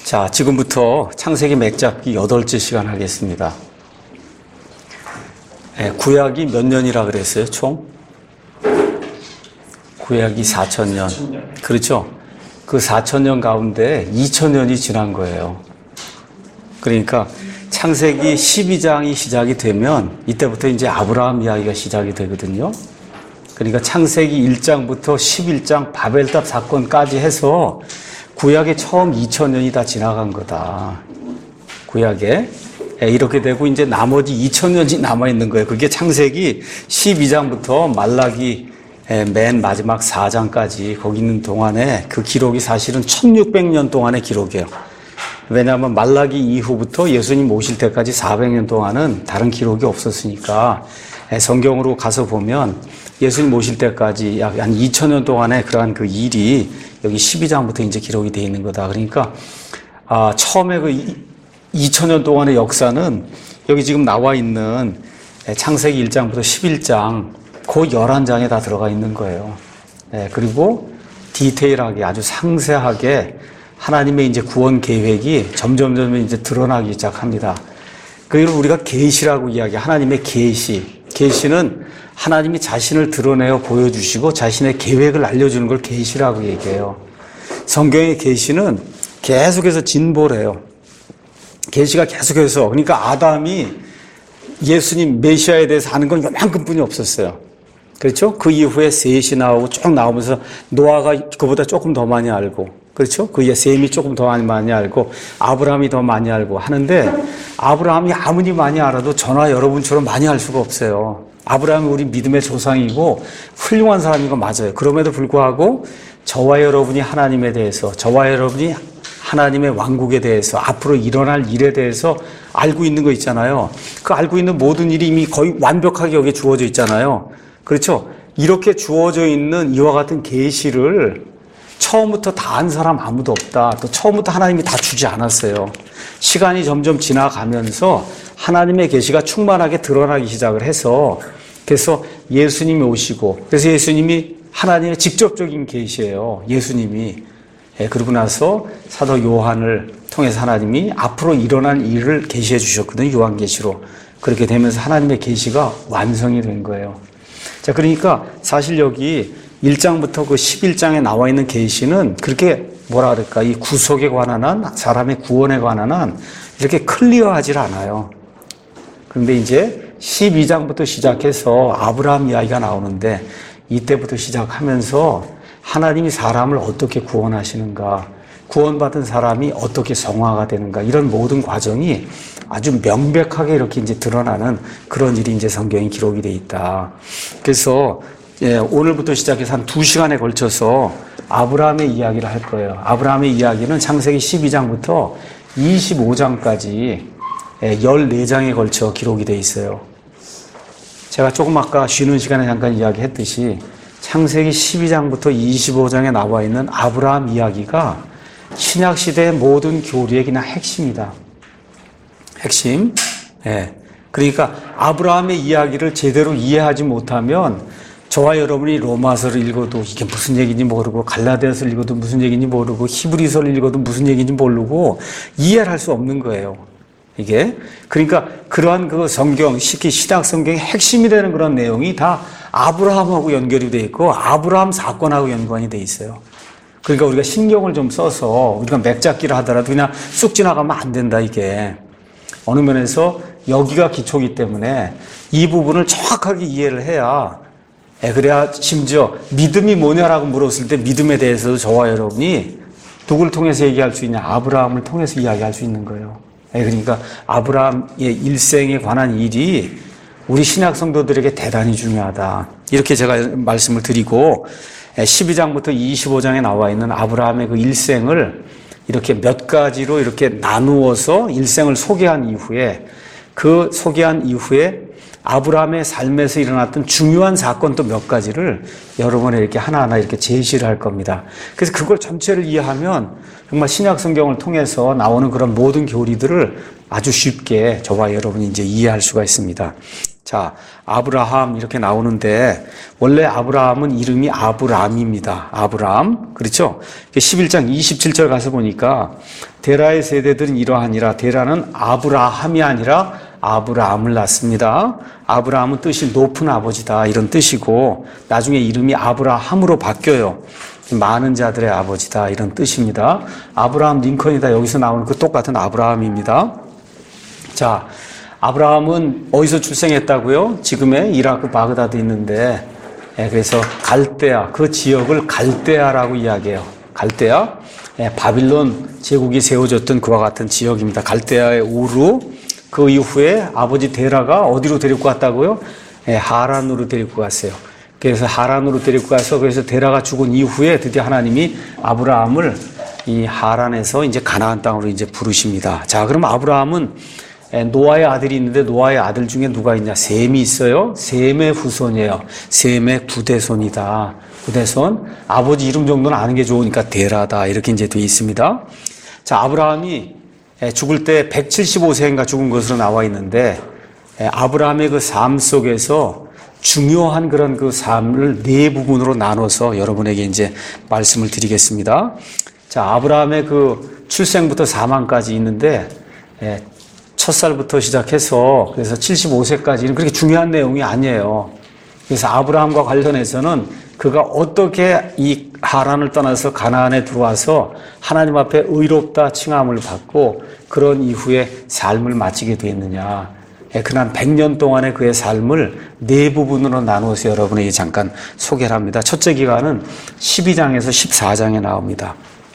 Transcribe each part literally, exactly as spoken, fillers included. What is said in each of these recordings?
자, 지금부터 창세기 맥잡기 여덟째 시간 하겠습니다. 예, 구약이 몇 년이라 그랬어요, 총? 구약이 사천 년. 그렇죠? 그 사천 년 가운데 이천 년이 지난 거예요. 그러니까 창세기 십이 장이 시작이 되면 이때부터 이제 아브라함 이야기가 시작이 되거든요. 그러니까 창세기 일 장부터 십일 장 바벨탑 사건까지 해서 구약에 처음 이천 년이 다 지나간 거다. 구약에. 이렇게 되고 이제 나머지 이천 년이 남아있는 거예요. 그게 창세기 십이 장부터 말라기 맨 마지막 사 장까지 거기 있는 동안에 그 기록이 사실은 천육백 년 동안의 기록이에요. 왜냐하면 말라기 이후부터 예수님 오실 때까지 사백 년 동안은 다른 기록이 없었으니까 성경으로 가서 보면 예수님 오실 때까지 약 한 이천 년 동안의 그러한 그 일이 여기 십이 장부터 이제 기록이 되어 있는 거다. 그러니까 아, 처음에 그 이천 년 동안의 역사는 여기 지금 나와 있는 창세기 일 장부터 십일 장 그 열한 장에 다 들어가 있는 거예요. 네, 그리고 디테일하게 아주 상세하게 하나님의 이제 구원 계획이 점점점 이제 드러나기 시작합니다. 그리고 우리가 계시라고 이야기, 하나님의 계시. 계시는 하나님이 자신을 드러내어 보여주시고 자신의 계획을 알려주는 걸 계시라고 얘기해요. 성경의 계시는 계속해서 진보를 해요. 계시가 계속해서. 그러니까 아담이 예수님 메시아에 대해서 아는 건 요만큼뿐이 없었어요. 그렇죠? 그 이후에 셋이 나오고 쭉 나오면서 노아가 그보다 조금 더 많이 알고, 그렇죠? 그의 셈이 조금 더 많이, 많이 알고, 아브라함이 더 많이 알고 하는데, 아브라함이 아무리 많이 알아도 저나 여러분처럼 많이 알 수가 없어요. 아브라함이 우리 믿음의 조상이고 훌륭한 사람인 건 맞아요. 그럼에도 불구하고 저와 여러분이 하나님에 대해서, 저와 여러분이 하나님의 왕국에 대해서, 앞으로 일어날 일에 대해서 알고 있는 거 있잖아요. 그 알고 있는 모든 일이 이미 거의 완벽하게 여기에 주어져 있잖아요. 그렇죠? 이렇게 주어져 있는 이와 같은 계시를 처음부터 다 안 사람 아무도 없다. 또 처음부터 하나님이 다 주지 않았어요. 시간이 점점 지나가면서 하나님의 계시가 충만하게 드러나기 시작을 해서 그래서 예수님이 오시고 그래서 예수님이 하나님의 직접적인 계시예요. 예수님이. 예, 그러고 나서 사도 요한을 통해서 하나님이 앞으로 일어날 일을 계시해 주셨거든요. 요한계시로. 그렇게 되면서 하나님의 계시가 완성이 된 거예요. 자, 그러니까 사실 여기 일 장부터 그 십일 장에 나와 있는 계시는 그렇게 뭐라 그럴까, 이 구속에 관한 한, 사람의 구원에 관한 한 이렇게 클리어하지 않아요. 그런데 이제 십이 장부터 시작해서 아브라함 이야기가 나오는데 이때부터 시작하면서 하나님이 사람을 어떻게 구원하시는가, 구원받은 사람이 어떻게 성화가 되는가, 이런 모든 과정이 아주 명백하게 이렇게 이제 드러나는 그런 일이 이제 성경에 기록이 돼 있다. 그래서 예, 오늘부터 시작해서 한 두 시간에 걸쳐서 아브라함의 이야기를 할 거예요. 아브라함의 이야기는 창세기 십이 장부터 이십오 장까지 예, 열네 장에 걸쳐 기록이 돼 있어요. 제가 조금 아까 쉬는 시간에 잠깐 이야기했듯이 창세기 십이 장부터 이십오 장에 나와 있는 아브라함 이야기가 신약시대의 모든 교리의 그냥 핵심이다. 핵심. 예. 그러니까 아브라함의 이야기를 제대로 이해하지 못하면 저와 여러분이 로마서를 읽어도 이게 무슨 얘기인지 모르고, 갈라디아서를 읽어도 무슨 얘기인지 모르고, 히브리서를 읽어도 무슨 얘기인지 모르고 이해를 할 수 없는 거예요. 이게. 그러니까 그러한 그 성경, 특히 신약 성경의 핵심이 되는 그런 내용이 다 아브라함하고 연결이 돼 있고 아브라함 사건하고 연관이 돼 있어요. 그러니까 우리가 신경을 좀 써서 우리가 맥잡기를 하더라도 그냥 쑥 지나가면 안 된다, 이게. 어느 면에서 여기가 기초이기 때문에 이 부분을 정확하게 이해를 해야, 예, 그래야 심지어 믿음이 뭐냐라고 물었을 때 믿음에 대해서도 저와 여러분이 누구를 통해서 얘기할 수 있냐? 아브라함을 통해서 이야기할 수 있는 거예요. 예, 그러니까 아브라함의 일생에 관한 일이 우리 신약 성도들에게 대단히 중요하다. 이렇게 제가 말씀을 드리고 십이 장부터 이십오 장에 나와 있는 아브라함의 그 일생을 이렇게 몇 가지로 이렇게 나누어서 일생을 소개한 이후에 그 소개한 이후에 아브라함의 삶에서 일어났던 중요한 사건 또 몇 가지를 여러분에 이렇게 하나하나 이렇게 제시를 할 겁니다. 그래서 그걸 전체를 이해하면 정말 신약 성경을 통해서 나오는 그런 모든 교리들을 아주 쉽게 저와 여러분이 이제 이해할 수가 있습니다. 자, 아브라함 이렇게 나오는데 원래 아브라함은 이름이 아브람입니다. 아브람. 그렇죠? 십일 장 이십칠 절 가서 보니까 데라의 세대들은 이러하니라. 데라는 아브라함이 아니라 아브라함을 낳습니다. 아브라함은 뜻이 높은 아버지다 이런 뜻이고 나중에 이름이 아브라함으로 바뀌어요. 많은 자들의 아버지다 이런 뜻입니다. 아브라함 링컨이다 여기서 나오는 그 똑같은 아브라함입니다. 자, 아브라함은 어디서 출생했다고요? 지금의 이라크 바그다드 있는데 예, 그래서 갈대아 그 지역을 갈대아라고 이야기해요. 갈대아 예, 바빌론 제국이 세워졌던 그와 같은 지역입니다. 갈대아의 우르 그 이후에 아버지 데라가 어디로 데리고 갔다고요? 예, 하란으로 데리고 갔어요. 그래서 하란으로 데리고 가서 그래서 데라가 죽은 이후에 드디어 하나님이 아브라함을 이 하란에서 이제 가나안 땅으로 이제 부르십니다. 자, 그럼 아브라함은 노아의 아들이 있는데 노아의 아들 중에 누가 있냐? 셈이 있어요. 셈의 후손이에요. 셈의 구대손이다. 구대손. 아버지 이름 정도는 아는 게 좋으니까 데라다. 이렇게 이제 되어 있습니다. 자, 아브라함이 죽을 때 백칠십오 세인가 죽은 것으로 나와 있는데 아브라함의 그 삶 속에서 중요한 그런 그 삶을 네 부분으로 나눠서 여러분에게 이제 말씀을 드리겠습니다. 자, 아브라함의 그 출생부터 사망까지 있는데 첫 살부터 시작해서 그래서 칠십오 세까지는 그렇게 중요한 내용이 아니에요. 그래서 아브라함과 관련해서는 그가 어떻게 이 하란을 떠나서 가나안에 들어와서 하나님 앞에 의롭다 칭함을 받고 그런 이후에 삶을 마치게 되었느냐. 그난 백 년 동안의 그의 삶을 네 부분으로 나누어서 여러분에게 잠깐 소개를 합니다. 첫째 기간은 십이 장에서 십사 장에 나옵니다.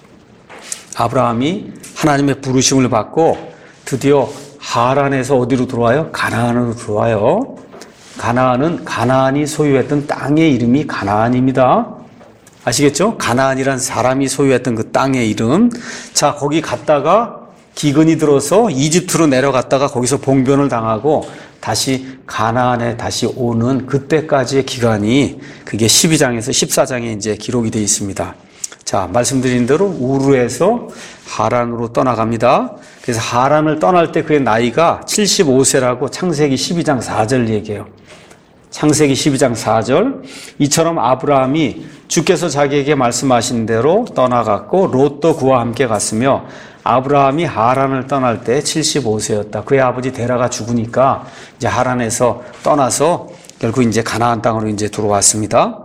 아브라함이 하나님의 부르심을 받고 드디어 하란에서 어디로 들어와요? 가나안으로 들어와요. 가나안은 가나안이 소유했던 땅의 이름이 가나안입니다. 아시겠죠? 가나안이란 사람이 소유했던 그 땅의 이름. 자, 거기 갔다가 기근이 들어서 이집트로 내려갔다가 거기서 봉변을 당하고 다시 가나안에 다시 오는 그때까지의 기간이 그게 십이 장에서 십사 장에 이제 기록이 되어 있습니다. 자, 말씀드린 대로 우르에서 하란으로 떠나갑니다. 그래서 하란을 떠날 때 그의 나이가 칠십오 세라고 창세기 십이 장 사 절 얘기해요. 창세기 십이 장 사 절. 이처럼 아브라함이 주께서 자기에게 말씀하신 대로 떠나갔고 롯도 그와 함께 갔으며 아브라함이 하란을 떠날 때 칠십오 세였다. 그의 아버지 데라가 죽으니까 이제 하란에서 떠나서 결국 이제 가나안 땅으로 이제 들어왔습니다.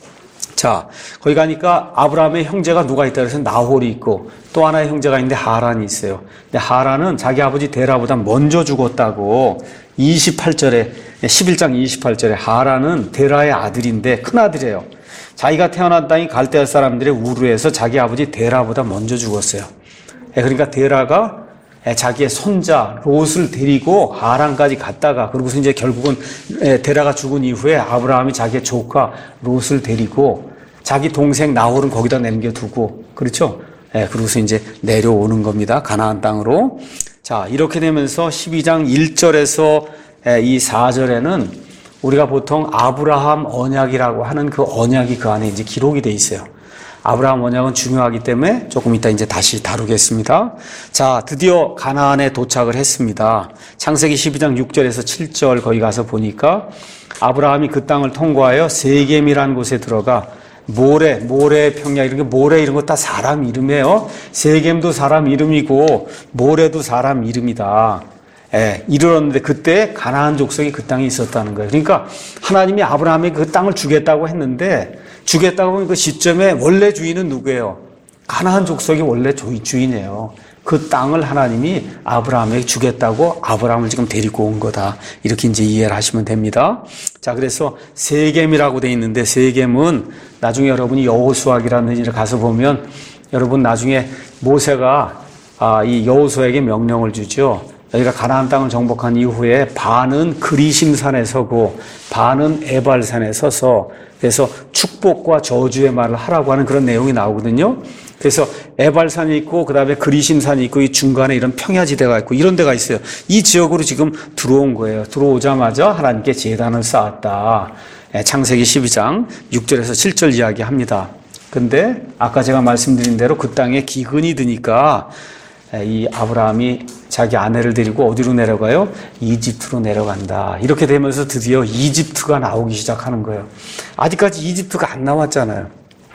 자, 거기 가니까 아브라함의 형제가 누가 있다 그래서 나홀이 있고 또 하나의 형제가 있는데 하란이 있어요. 근데 하란은 자기 아버지 데라보다 먼저 죽었다고 이십팔 절에 십일 장 이십팔 절에 하란은 데라의 아들인데 큰아들이에요. 자기가 태어난 땅이 갈대아 사람들의 우르에서 자기 아버지 데라보다 먼저 죽었어요. 그러니까 데라가 자기의 손자 롯을 데리고 하란까지 갔다가 그러고서 이제 결국은 데라가 죽은 이후에 아브라함이 자기의 조카 롯을 데리고 자기 동생 나홀은 거기다 남겨두고 그렇죠? 그러고서 이제 내려오는 겁니다. 가나안 땅으로. 자, 이렇게 되면서 십이 장 일 절에서 이 사 절에는 우리가 보통 아브라함 언약이라고 하는 그 언약이 그 안에 이제 기록이 돼 있어요. 아브라함 언약은 중요하기 때문에 조금 이따 이제 다시 다루겠습니다. 자, 드디어 가나안에 도착을 했습니다. 창세기 십이 장 육 절에서 칠 절 거기 가서 보니까 아브라함이 그 땅을 통과하여 세겜이라는 곳에 들어가 모래, 모래 평야 이런 게 모래 이런 거 다 사람 이름이에요. 세겜도 사람 이름이고 모래도 사람 이름이다. 예, 이르렀는데 그때 가나안 족속이 그 땅에 있었다는 거예요. 그러니까 하나님이 아브라함에게 그 땅을 주겠다고 했는데 주겠다고 하면 그 시점에 원래 주인은 누구예요? 가나안 족속이 원래 주인이에요. 그 땅을 하나님이 아브라함에게 주겠다고 아브라함을 지금 데리고 온 거다. 이렇게 이제 이해를 하시면 됩니다. 자, 그래서 세겜이라고 돼 있는데 세겜은 나중에 여러분이 여호수아기라는 일을 가서 보면 여러분 나중에 모세가 아, 이 여호수아에게 명령을 주죠. 여기가 가나안 땅을 정복한 이후에 반은 그리심산에 서고 반은 에발산에 서서 그래서 축복과 저주의 말을 하라고 하는 그런 내용이 나오거든요. 그래서 에발산이 있고 그다음에 그리심산이 있고 이 중간에 이런 평야지대가 있고 이런 데가 있어요. 이 지역으로 지금 들어온 거예요. 들어오자마자 하나님께 제단을 쌓았다. 창세기 십이 장 육 절에서 칠 절 이야기합니다. 근데 아까 제가 말씀드린 대로 그 땅에 기근이 드니까 이 아브라함이 자기 아내를 데리고 어디로 내려가요? 이집트로 내려간다. 이렇게 되면서 드디어 이집트가 나오기 시작하는 거예요. 아직까지 이집트가 안 나왔잖아요.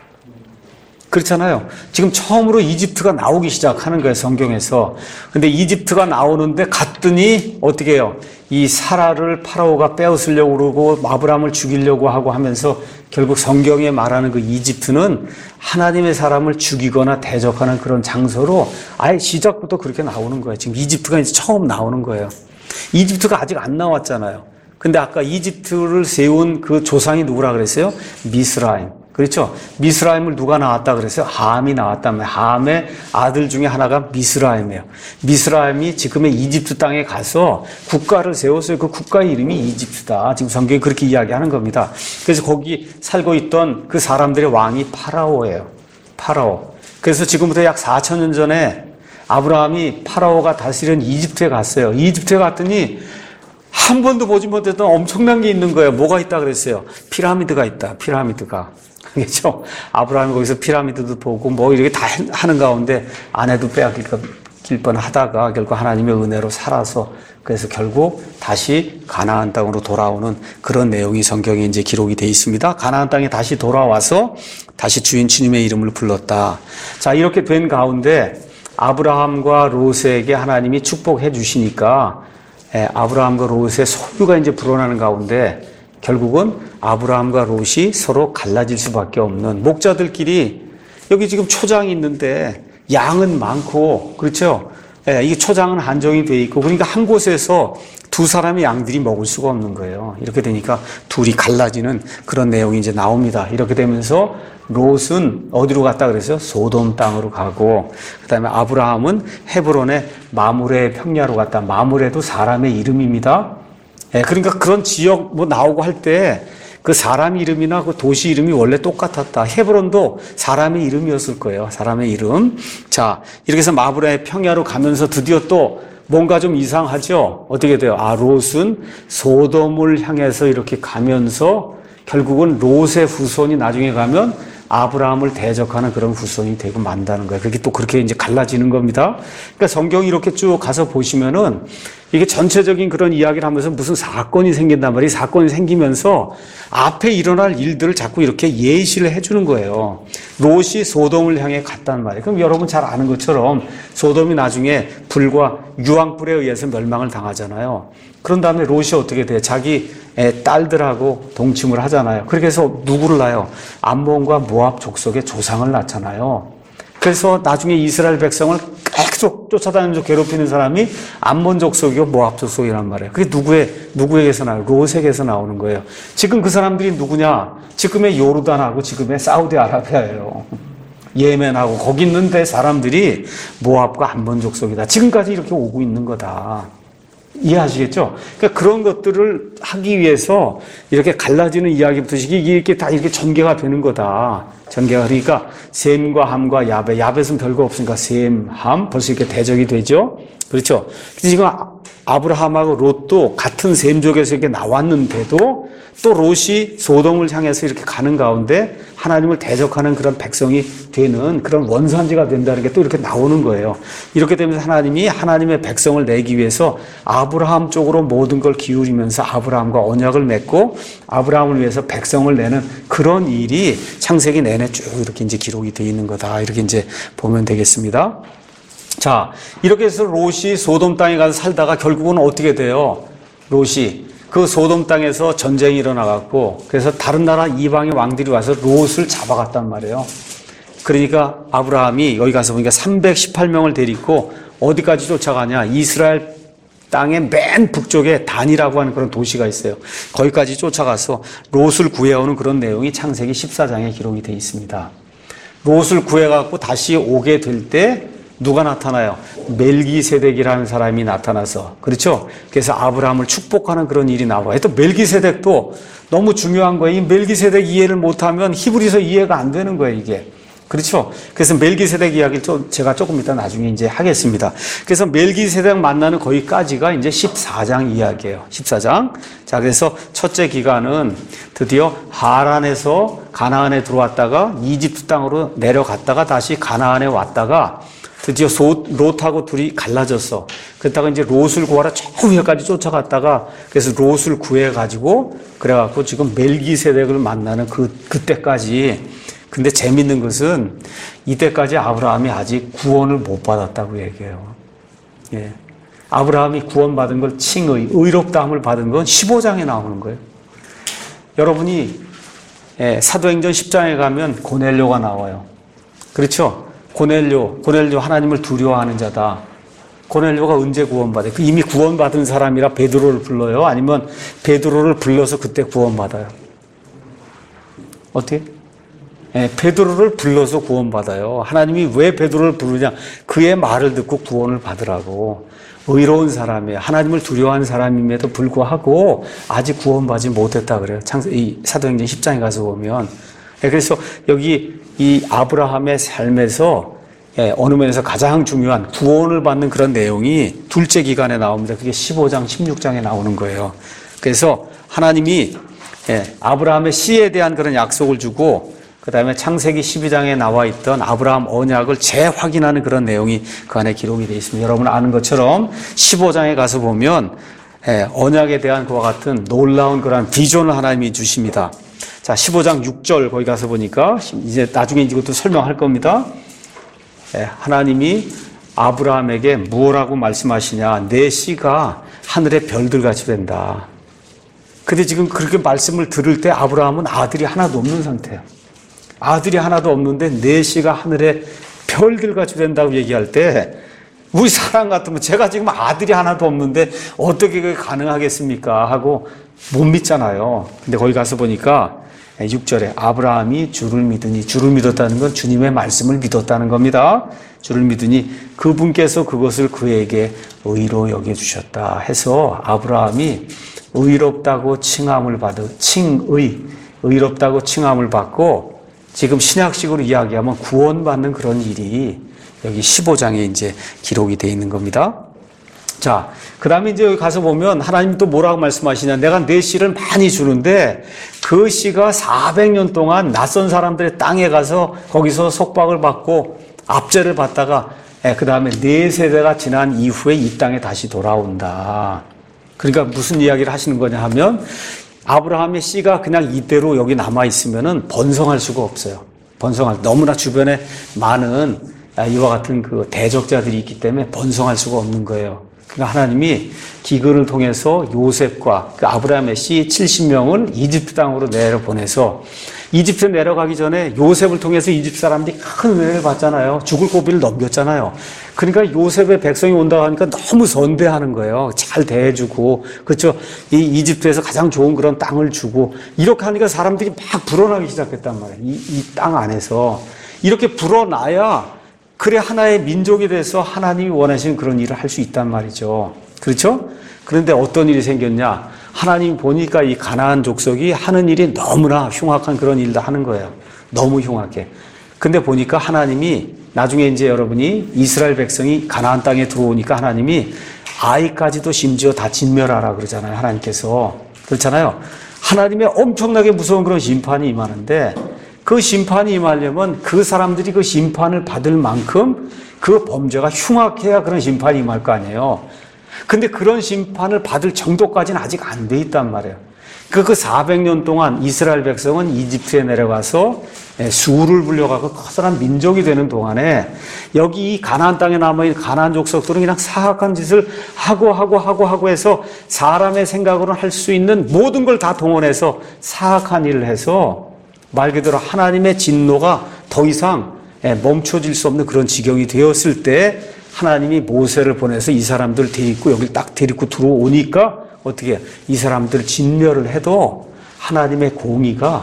그렇잖아요. 지금 처음으로 이집트가 나오기 시작하는 거예요, 성경에서. 근데 이집트가 나오는데 갔더니 어떻게 해요? 이 사라를 파라오가 빼앗으려고 그러고 아브라함을 죽이려고 하고 하면서 결국 성경에 말하는 그 이집트는 하나님의 사람을 죽이거나 대적하는 그런 장소로 아예 시작부터 그렇게 나오는 거예요. 지금 이집트가 이제 처음 나오는 거예요. 이집트가 아직 안 나왔잖아요. 근데 아까 이집트를 세운 그 조상이 누구라 그랬어요? 미스라임. 그렇죠? 미스라임을 누가 낳았다 그랬어요? 함이 낳았다며. 함의 아들 중에 하나가 미스라임이에요. 미스라임이 지금의 이집트 땅에 가서 국가를 세웠어요. 그 국가의 이름이 이집트다. 지금 성경이 그렇게 이야기하는 겁니다. 그래서 거기 살고 있던 그 사람들의 왕이 파라오예요. 파라오. 그래서 지금부터 약 사천 년 전에 아브라함이 파라오가 다스리는 이집트에 갔어요. 이집트에 갔더니 한 번도 보지 못했던 엄청난 게 있는 거예요. 뭐가 있다 그랬어요? 피라미드가 있다. 피라미드가. 그렇죠? 아브라함이 거기서 피라미드도 보고 뭐 이렇게 다 하는 가운데 아내도 빼앗길 뻔 하다가 결국 하나님의 은혜로 살아서 그래서 결국 다시 가나안 땅으로 돌아오는 그런 내용이 성경에 이제 기록이 되어 있습니다. 가나안 땅에 다시 돌아와서 다시 주인 주님의 이름을 불렀다. 자, 이렇게 된 가운데 아브라함과 롯에게 하나님이 축복해 주시니까 아브라함과 롯의 소유가 이제 불어나는 가운데 결국은 아브라함과 롯이 서로 갈라질 수밖에 없는 목자들끼리 여기 지금 초장이 있는데 양은 많고 그렇죠? 예, 이게 초장은 한정이 돼 있고 그러니까 한 곳에서 두 사람의 양들이 먹을 수가 없는 거예요. 이렇게 되니까 둘이 갈라지는 그런 내용이 이제 나옵니다. 이렇게 되면서 롯은 어디로 갔다 그랬어요? 소돔 땅으로 가고 그다음에 아브라함은 헤브론의 마므레 평야로 갔다. 마므레도 사람의 이름입니다. 예, 그러니까 그런 지역 뭐 나오고 할 때 그 사람 이름이나 그 도시 이름이 원래 똑같았다. 헤브론도 사람의 이름이었을 거예요. 사람의 이름. 자, 이렇게 해서 마므레 평야로 가면서 드디어 또 뭔가 좀 이상하죠? 어떻게 돼요? 아, 롯은 소돔을 향해서 이렇게 가면서 결국은 롯의 후손이 나중에 가면 아브라함을 대적하는 그런 후손이 되고 만다는 거예요. 그게 또 그렇게 이제 갈라지는 겁니다. 그러니까 성경이 이렇게 쭉 가서 보시면은 이게 전체적인 그런 이야기를 하면서 무슨 사건이 생긴단 말이에요. 사건이 생기면서 앞에 일어날 일들을 자꾸 이렇게 예시를 해주는 거예요. 롯이 소돔을 향해 갔단 말이에요. 그럼 여러분 잘 아는 것처럼 소돔이 나중에 불과 유황불에 의해서 멸망을 당하잖아요. 그런 다음에 롯이 어떻게 돼요? 자기 딸들하고 동침을 하잖아요. 그렇게 해서 누구를 낳아요? 암몬과 모압 족속의 조상을 낳잖아요. 그래서 나중에 이스라엘 백성을 계속 쫓아다니면서 괴롭히는 사람이 암몬 족속이고 모압 족속이란 말이에요. 그게 누구의, 누구에게서 나와요? 롯에게서 나오는 거예요. 지금 그 사람들이 누구냐? 지금의 요르단하고 지금의 사우디아라비아예요. 예멘하고 거기 있는데 사람들이 모압과 암몬 족속이다. 지금까지 이렇게 오고 있는 거다. 이해하시겠죠? 그러니까 그런 것들을 하기 위해서 이렇게 갈라지는 이야기부터 이게 이렇게 다 이렇게 전개가 되는 거다. 전개가 그러니까 셈과 함과 야벳, 야벳은 별거 없으니까 셈, 함 벌써 이렇게 대적이 되죠. 그렇죠? 근데 지금 아브라함하고 롯도 같은 셈족에서 이렇게 나왔는데도 또 롯이 소돔을 향해서 이렇게 가는 가운데 하나님을 대적하는 그런 백성이 되는 그런 원산지가 된다는 게 또 이렇게 나오는 거예요. 이렇게 되면서 하나님이 하나님의 백성을 내기 위해서 아브라함 쪽으로 모든 걸 기울이면서 아브라함과 언약을 맺고 아브라함을 위해서 백성을 내는 그런 일이 창세기 내내 쭉 이렇게 이제 기록이 되어 있는 거다. 이렇게 이제 보면 되겠습니다. 자, 이렇게 해서 롯이 소돔 땅에 가서 살다가 결국은 어떻게 돼요? 롯이 그 소돔 땅에서 전쟁이 일어나갖고 그래서 다른 나라 이방의 왕들이 와서 롯을 잡아갔단 말이에요. 그러니까 아브라함이 여기 가서 보니까 삼백십팔 명을 데리고 어디까지 쫓아가냐? 이스라엘 땅의 맨 북쪽에 단이라고 하는 그런 도시가 있어요. 거기까지 쫓아가서 롯을 구해오는 그런 내용이 창세기 십사 장에 기록이 되어 있습니다. 롯을 구해갖고 다시 오게 될 때 누가 나타나요? 멜기세덱이라는 사람이 나타나서, 그렇죠? 그래서 아브라함을 축복하는 그런 일이 나와요. 또 멜기세덱도 너무 중요한 거예요. 이 멜기세덱 이해를 못하면 히브리서 이해가 안 되는 거예요, 이게. 그렇죠? 그래서 멜기세덱 이야기를 좀 제가 조금 이따 나중에 이제 하겠습니다. 그래서 멜기세덱 만나는 거기까지가 이제 십사 장 이야기예요. 십사 장. 자, 그래서 첫째 기간은 드디어 하란에서 가나안에 들어왔다가 이집트 땅으로 내려갔다가 다시 가나안에 왔다가 드디어 소, 롯하고 둘이 갈라졌어. 그랬다가 이제 롯을 구하러 저 위에까지 쫓아갔다가 그래서 롯을 구해가지고 그래갖고 지금 멜기세덱을 만나는 그, 그때까지. 근데 재밌는 것은 이때까지 아브라함이 아직 구원을 못 받았다고 얘기해요. 예. 아브라함이 구원받은 걸 칭의, 의롭다함을 받은 건 십오 장에 나오는 거예요. 여러분이 예, 사도행전 십 장에 가면 고넬료가 나와요. 그렇죠? 고넬료, 고넬료 하나님을 두려워하는 자다. 고넬료가 언제 구원받아요? 그 이미 구원받은 사람이라 베드로를 불러요? 아니면 베드로를 불러서 그때 구원받아요? 어떻게? 예, 베드로를 불러서 구원받아요. 하나님이 왜 베드로를 부르냐? 그의 말을 듣고 구원을 받으라고. 의로운 사람이에요. 하나님을 두려워하는 사람임에도 불구하고 아직 구원받지 못했다 그래요. 창세, 이 사도행전 십 장에 가서 보면. 예, 그래서 여기 이 아브라함의 삶에서 예, 어느 면에서 가장 중요한 구원을 받는 그런 내용이 둘째 기간에 나옵니다. 그게 십오 장, 십육 장에 나오는 거예요. 그래서 하나님이 예, 아브라함의 씨에 대한 그런 약속을 주고 그 다음에 창세기 십이 장에 나와 있던 아브라함 언약을 재확인하는 그런 내용이 그 안에 기록이 되어 있습니다. 여러분 아는 것처럼 십오 장에 가서 보면 예, 언약에 대한 그와 같은 놀라운 그런 비전을 하나님이 주십니다. 자, 십오 장 육 절 거기 가서 보니까 이제 나중에 이것도 설명할 겁니다. 예, 하나님이 아브라함에게 무엇라고 말씀하시냐? 내 씨가 하늘의 별들같이 된다. 근데 지금 그렇게 말씀을 들을 때 아브라함은 아들이 하나도 없는 상태예요. 아들이 하나도 없는데 내 씨가 하늘의 별들같이 된다고 얘기할 때 우리 사람 같으면 제가 지금 아들이 하나도 없는데 어떻게 그게 가능하겠습니까? 하고 못 믿잖아요. 근데 거기 가서 보니까 육 절에 아브라함이 주를 믿으니, 주를 믿었다는 건 주님의 말씀을 믿었다는 겁니다. 주를 믿으니 그분께서 그것을 그에게 의로 여겨주셨다 해서 아브라함이 의롭다고 칭함을 받은 칭의, 의롭다고 칭함을 받고 지금 신약식으로 이야기하면 구원받는 그런 일이 여기 십오 장에 이제 기록이 되어 있는 겁니다. 자, 그 다음에 이제 여기 가서 보면 하나님 또 뭐라고 말씀하시냐. 내가 내 씨를 많이 주는데 그 씨가 사백 년 동안 낯선 사람들의 땅에 가서 거기서 속박을 받고 압제를 받다가 그 다음에 네 세대가 지난 이후에 이 땅에 다시 돌아온다. 그러니까 무슨 이야기를 하시는 거냐 하면 아브라함의 씨가 그냥 이대로 여기 남아있으면은 번성할 수가 없어요. 번성할, 너무나 주변에 많은 이와 같은 그 대적자들이 있기 때문에 번성할 수가 없는 거예요. 그러니까 하나님이 기근을 통해서 요셉과 그 아브라함의 씨 칠십 명을 이집트 땅으로 내려보내서 이집트 내려가기 전에 요셉을 통해서 이집트 사람들이 큰 은혜를 받잖아요. 죽을 고비를 넘겼잖아요. 그러니까 요셉의 백성이 온다고 하니까 너무 선대하는 거예요. 잘 대해주고, 그렇죠? 이 이집트에서 가장 좋은 그런 땅을 주고, 이렇게 하니까 사람들이 막 불어나기 시작했단 말이에요. 이, 이 땅 안에서. 이렇게 불어나야, 그래 하나의 민족이 돼서 하나님이 원하시는 그런 일을 할 수 있단 말이죠. 그렇죠? 그런데 어떤 일이 생겼냐? 하나님 보니까 이 가나안 족속이 하는 일이 너무나 흉악한 그런 일도 하는 거예요. 너무 흉악해. 근데 보니까 하나님이 나중에 이제 여러분이 이스라엘 백성이 가나안 땅에 들어오니까 하나님이 아이까지도 심지어 다 진멸하라 그러잖아요. 하나님께서. 그렇잖아요. 하나님의 엄청나게 무서운 그런 심판이 임하는데 그 심판이 임하려면 그 사람들이 그 심판을 받을 만큼 그 범죄가 흉악해야 그런 심판이 임할 거 아니에요. 근데 그런 심판을 받을 정도까지는 아직 안 돼 있단 말이에요. 그, 그 사백 년 동안 이스라엘 백성은 이집트에 내려가서 수를 불려가고 커다란 민족이 되는 동안에 여기 이 가나안 땅에 남아있는 가나안 족속들은 그냥 사악한 짓을 하고 하고 하고 하고 해서 사람의 생각으로는 할 수 있는 모든 걸 다 동원해서 사악한 일을 해서 말 그대로 하나님의 진노가 더 이상 멈춰질 수 없는 그런 지경이 되었을 때 하나님이 모세를 보내서 이 사람들 데리고 여기 딱 데리고 들어오니까 어떻게 해요? 이 사람들 진멸을 해도 하나님의 공의가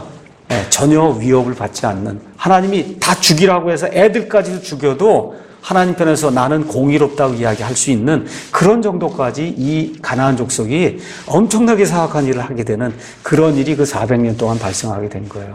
전혀 위협을 받지 않는, 하나님이 다 죽이라고 해서 애들까지도 죽여도 하나님 편에서 나는 공의롭다고 이야기할 수 있는 그런 정도까지 이 가나안 족속이 엄청나게 사악한 일을 하게 되는 그런 일이 그 사백 년 동안 발생하게 된 거예요.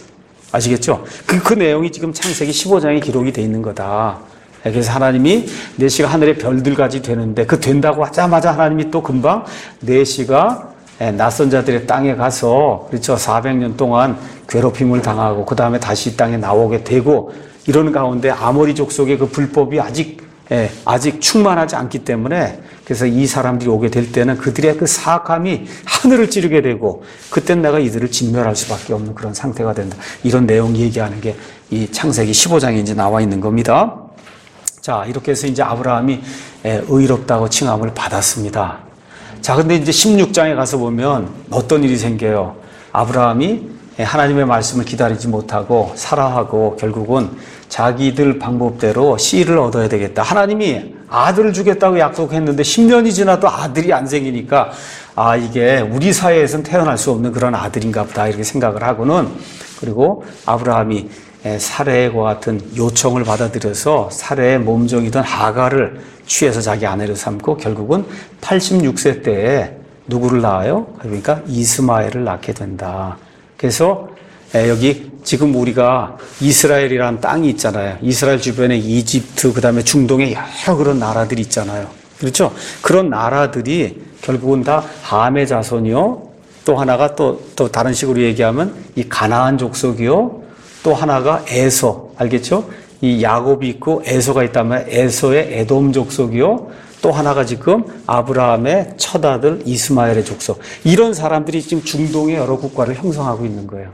아시겠죠? 그, 그 내용이 지금 창세기 십오 장에 기록이 돼 있는 거다. 그래서 하나님이 내 씨가 하늘의 별들까지 되는데 그 된다고 하자마자 하나님이 또 금방 내 씨가 낯선 자들의 땅에 가서 그렇죠. 사백 년 동안 괴롭힘을 당하고 그 다음에 다시 이 땅에 나오게 되고 이런 가운데 아모리 족속의 그 불법이 아직 예, 아직 충만하지 않기 때문에 그래서 이 사람들이 오게 될 때는 그들의 그 사악함이 하늘을 찌르게 되고 그땐 내가 이들을 진멸할 수밖에 없는 그런 상태가 된다. 이런 내용 얘기하는 게 이 창세기 십오 장에 이제 나와 있는 겁니다. 자, 이렇게 해서 이제 아브라함이 의롭다고 칭함을 받았습니다. 자, 근데 이제 십육 장에 가서 보면 어떤 일이 생겨요? 아브라함이 하나님의 말씀을 기다리지 못하고 사라하고 결국은 자기들 방법대로 씨를 얻어야 되겠다. 하나님이 아들을 주겠다고 약속했는데 십 년이 지나도 아들이 안 생기니까 아, 이게 우리 사회에서는 태어날 수 없는 그런 아들인가 보다 이렇게 생각을 하고는 그리고 아브라함이 사레와 같은 요청을 받아들여서 사레의 몸종이던 하가를 취해서 자기 아내로 삼고 결국은 팔십육 세 때에 누구를 낳아요? 그러니까 이스마엘을 낳게 된다. 그래서 여기 지금 우리가 이스라엘이라는 땅이 있잖아요. 이스라엘 주변에 이집트, 그 다음에 중동에 여러 그런 나라들이 있잖아요. 그렇죠? 그런 나라들이 결국은 다 함의 자손이요. 또 하나가 또, 또 다른 식으로 얘기하면 이 가나안 족속이요. 또 하나가 에서, 알겠죠? 이 야곱이 있고 에서가 있다면 에서의 에돔 족속이요. 또 하나가 지금 아브라함의 첫 아들 이스마엘의 족속. 이런 사람들이 지금 중동의 여러 국가를 형성하고 있는 거예요.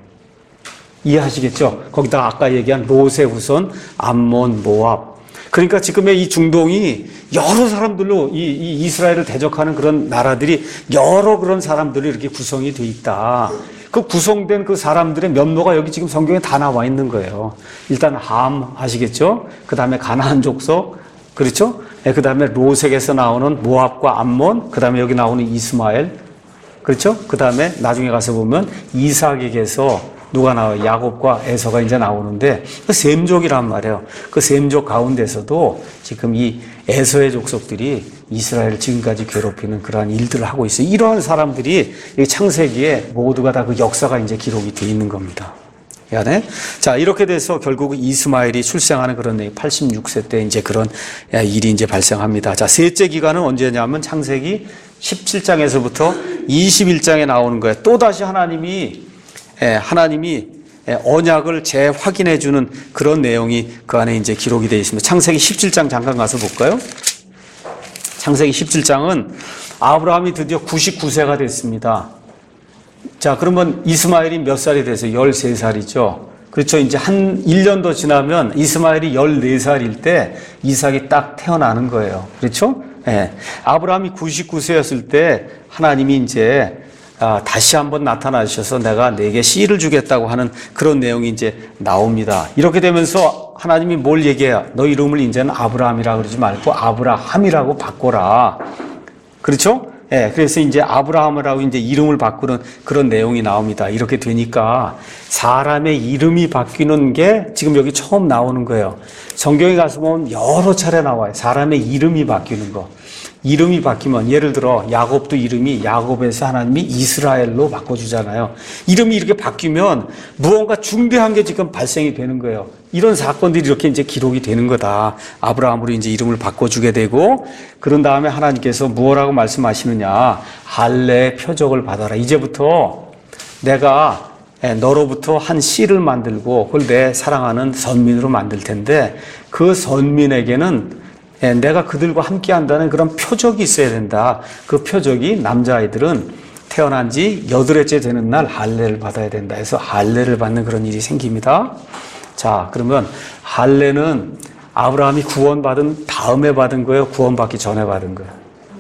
이해하시겠죠? 거기다가 아까 얘기한 롯의 후손, 암몬, 모압. 그러니까 지금의 이 중동이 여러 사람들로 이, 이 이스라엘을 대적하는 그런 나라들이 여러 그런 사람들로 이렇게 구성이 돼 있다. 그 구성된 그 사람들의 면모가 여기 지금 성경에 다 나와 있는 거예요. 일단 함 아시겠죠? 그 다음에 가나안 족속, 그렇죠? 네, 그 다음에 롯에게서 나오는 모압과 암몬, 그 다음에 여기 나오는 이스마엘, 그렇죠? 그 다음에 나중에 가서 보면 이삭에게서 누가 나와요? 야곱과 에서가 이제 나오는데 그 셈족이란 말이에요. 그 셈족 가운데서도 지금 이 에서의 족속들이 이스라엘을 지금까지 괴롭히는 그러한 일들을 하고 있어요. 이러한 사람들이 이 창세기에 모두가 다 그 역사가 이제 기록이 되어 있는 겁니다. 네? 자, 이렇게 돼서 결국 이스마엘이 출생하는 그런 내용, 팔십육 세 때 이제 그런 일이 이제 발생합니다. 자, 셋째 기간은 언제냐면 창세기 십칠 장에서부터 이십일 장에 나오는 거예요. 또다시 하나님이 하나님이 언약을 재확인해 주는 그런 내용이 그 안에 이제 기록이 되어 있습니다. 창세기 십칠 장 잠깐 가서 볼까요? 창세기 십칠 장은 아브라함이 드디어 구십구 세가 됐습니다. 자, 그러면 이스마엘이 몇 살이 돼서 열세 살이죠. 그렇죠. 이제 한 일 년 더 지나면 이스마엘이 열네 살일 때 이삭이 딱 태어나는 거예요. 그렇죠? 예. 아브라함이 구십구 세였을 때 하나님이 이제 아, 다시 한번 나타나셔서 내가 네게 씨를 주겠다고 하는 그런 내용이 이제 나옵니다. 이렇게 되면서 하나님이 뭘 얘기해요? 너 이름을 이제는 아브라함이라 그러지 말고 아브라함이라고 바꿔라. 그렇죠? 예, 그래서 이제 아브라함이라고 이제 이름을 바꾸는 그런 내용이 나옵니다. 이렇게 되니까 사람의 이름이 바뀌는 게 지금 여기 처음 나오는 거예요. 성경에 가서 보면 여러 차례 나와요. 사람의 이름이 바뀌는 거. 이름이 바뀌면 예를 들어 야곱도 이름이 야곱에서 하나님이 이스라엘로 바꿔주잖아요. 이름이 이렇게 바뀌면 무언가 중대한 게 지금 발생이 되는 거예요. 이런 사건들이 이렇게 이제 기록이 되는 거다. 아브라함으로 이제 이름을 바꿔주게 되고 그런 다음에 하나님께서 무엇라고 말씀하시느냐. 할례의 표적을 받아라. 이제부터 내가 너로부터 한 씨를 만들고 그걸 내 사랑하는 선민으로 만들 텐데 그 선민에게는 내가 그들과 함께 한다는 그런 표적이 있어야 된다. 그 표적이 남자아이들은 태어난 지 여덟째째 되는 날 할례를 받아야 된다 해서 할례를 받는 그런 일이 생깁니다. 자, 그러면 할례는 아브라함이 구원받은 다음에 받은 거예요? 구원받기 전에 받은 거예요?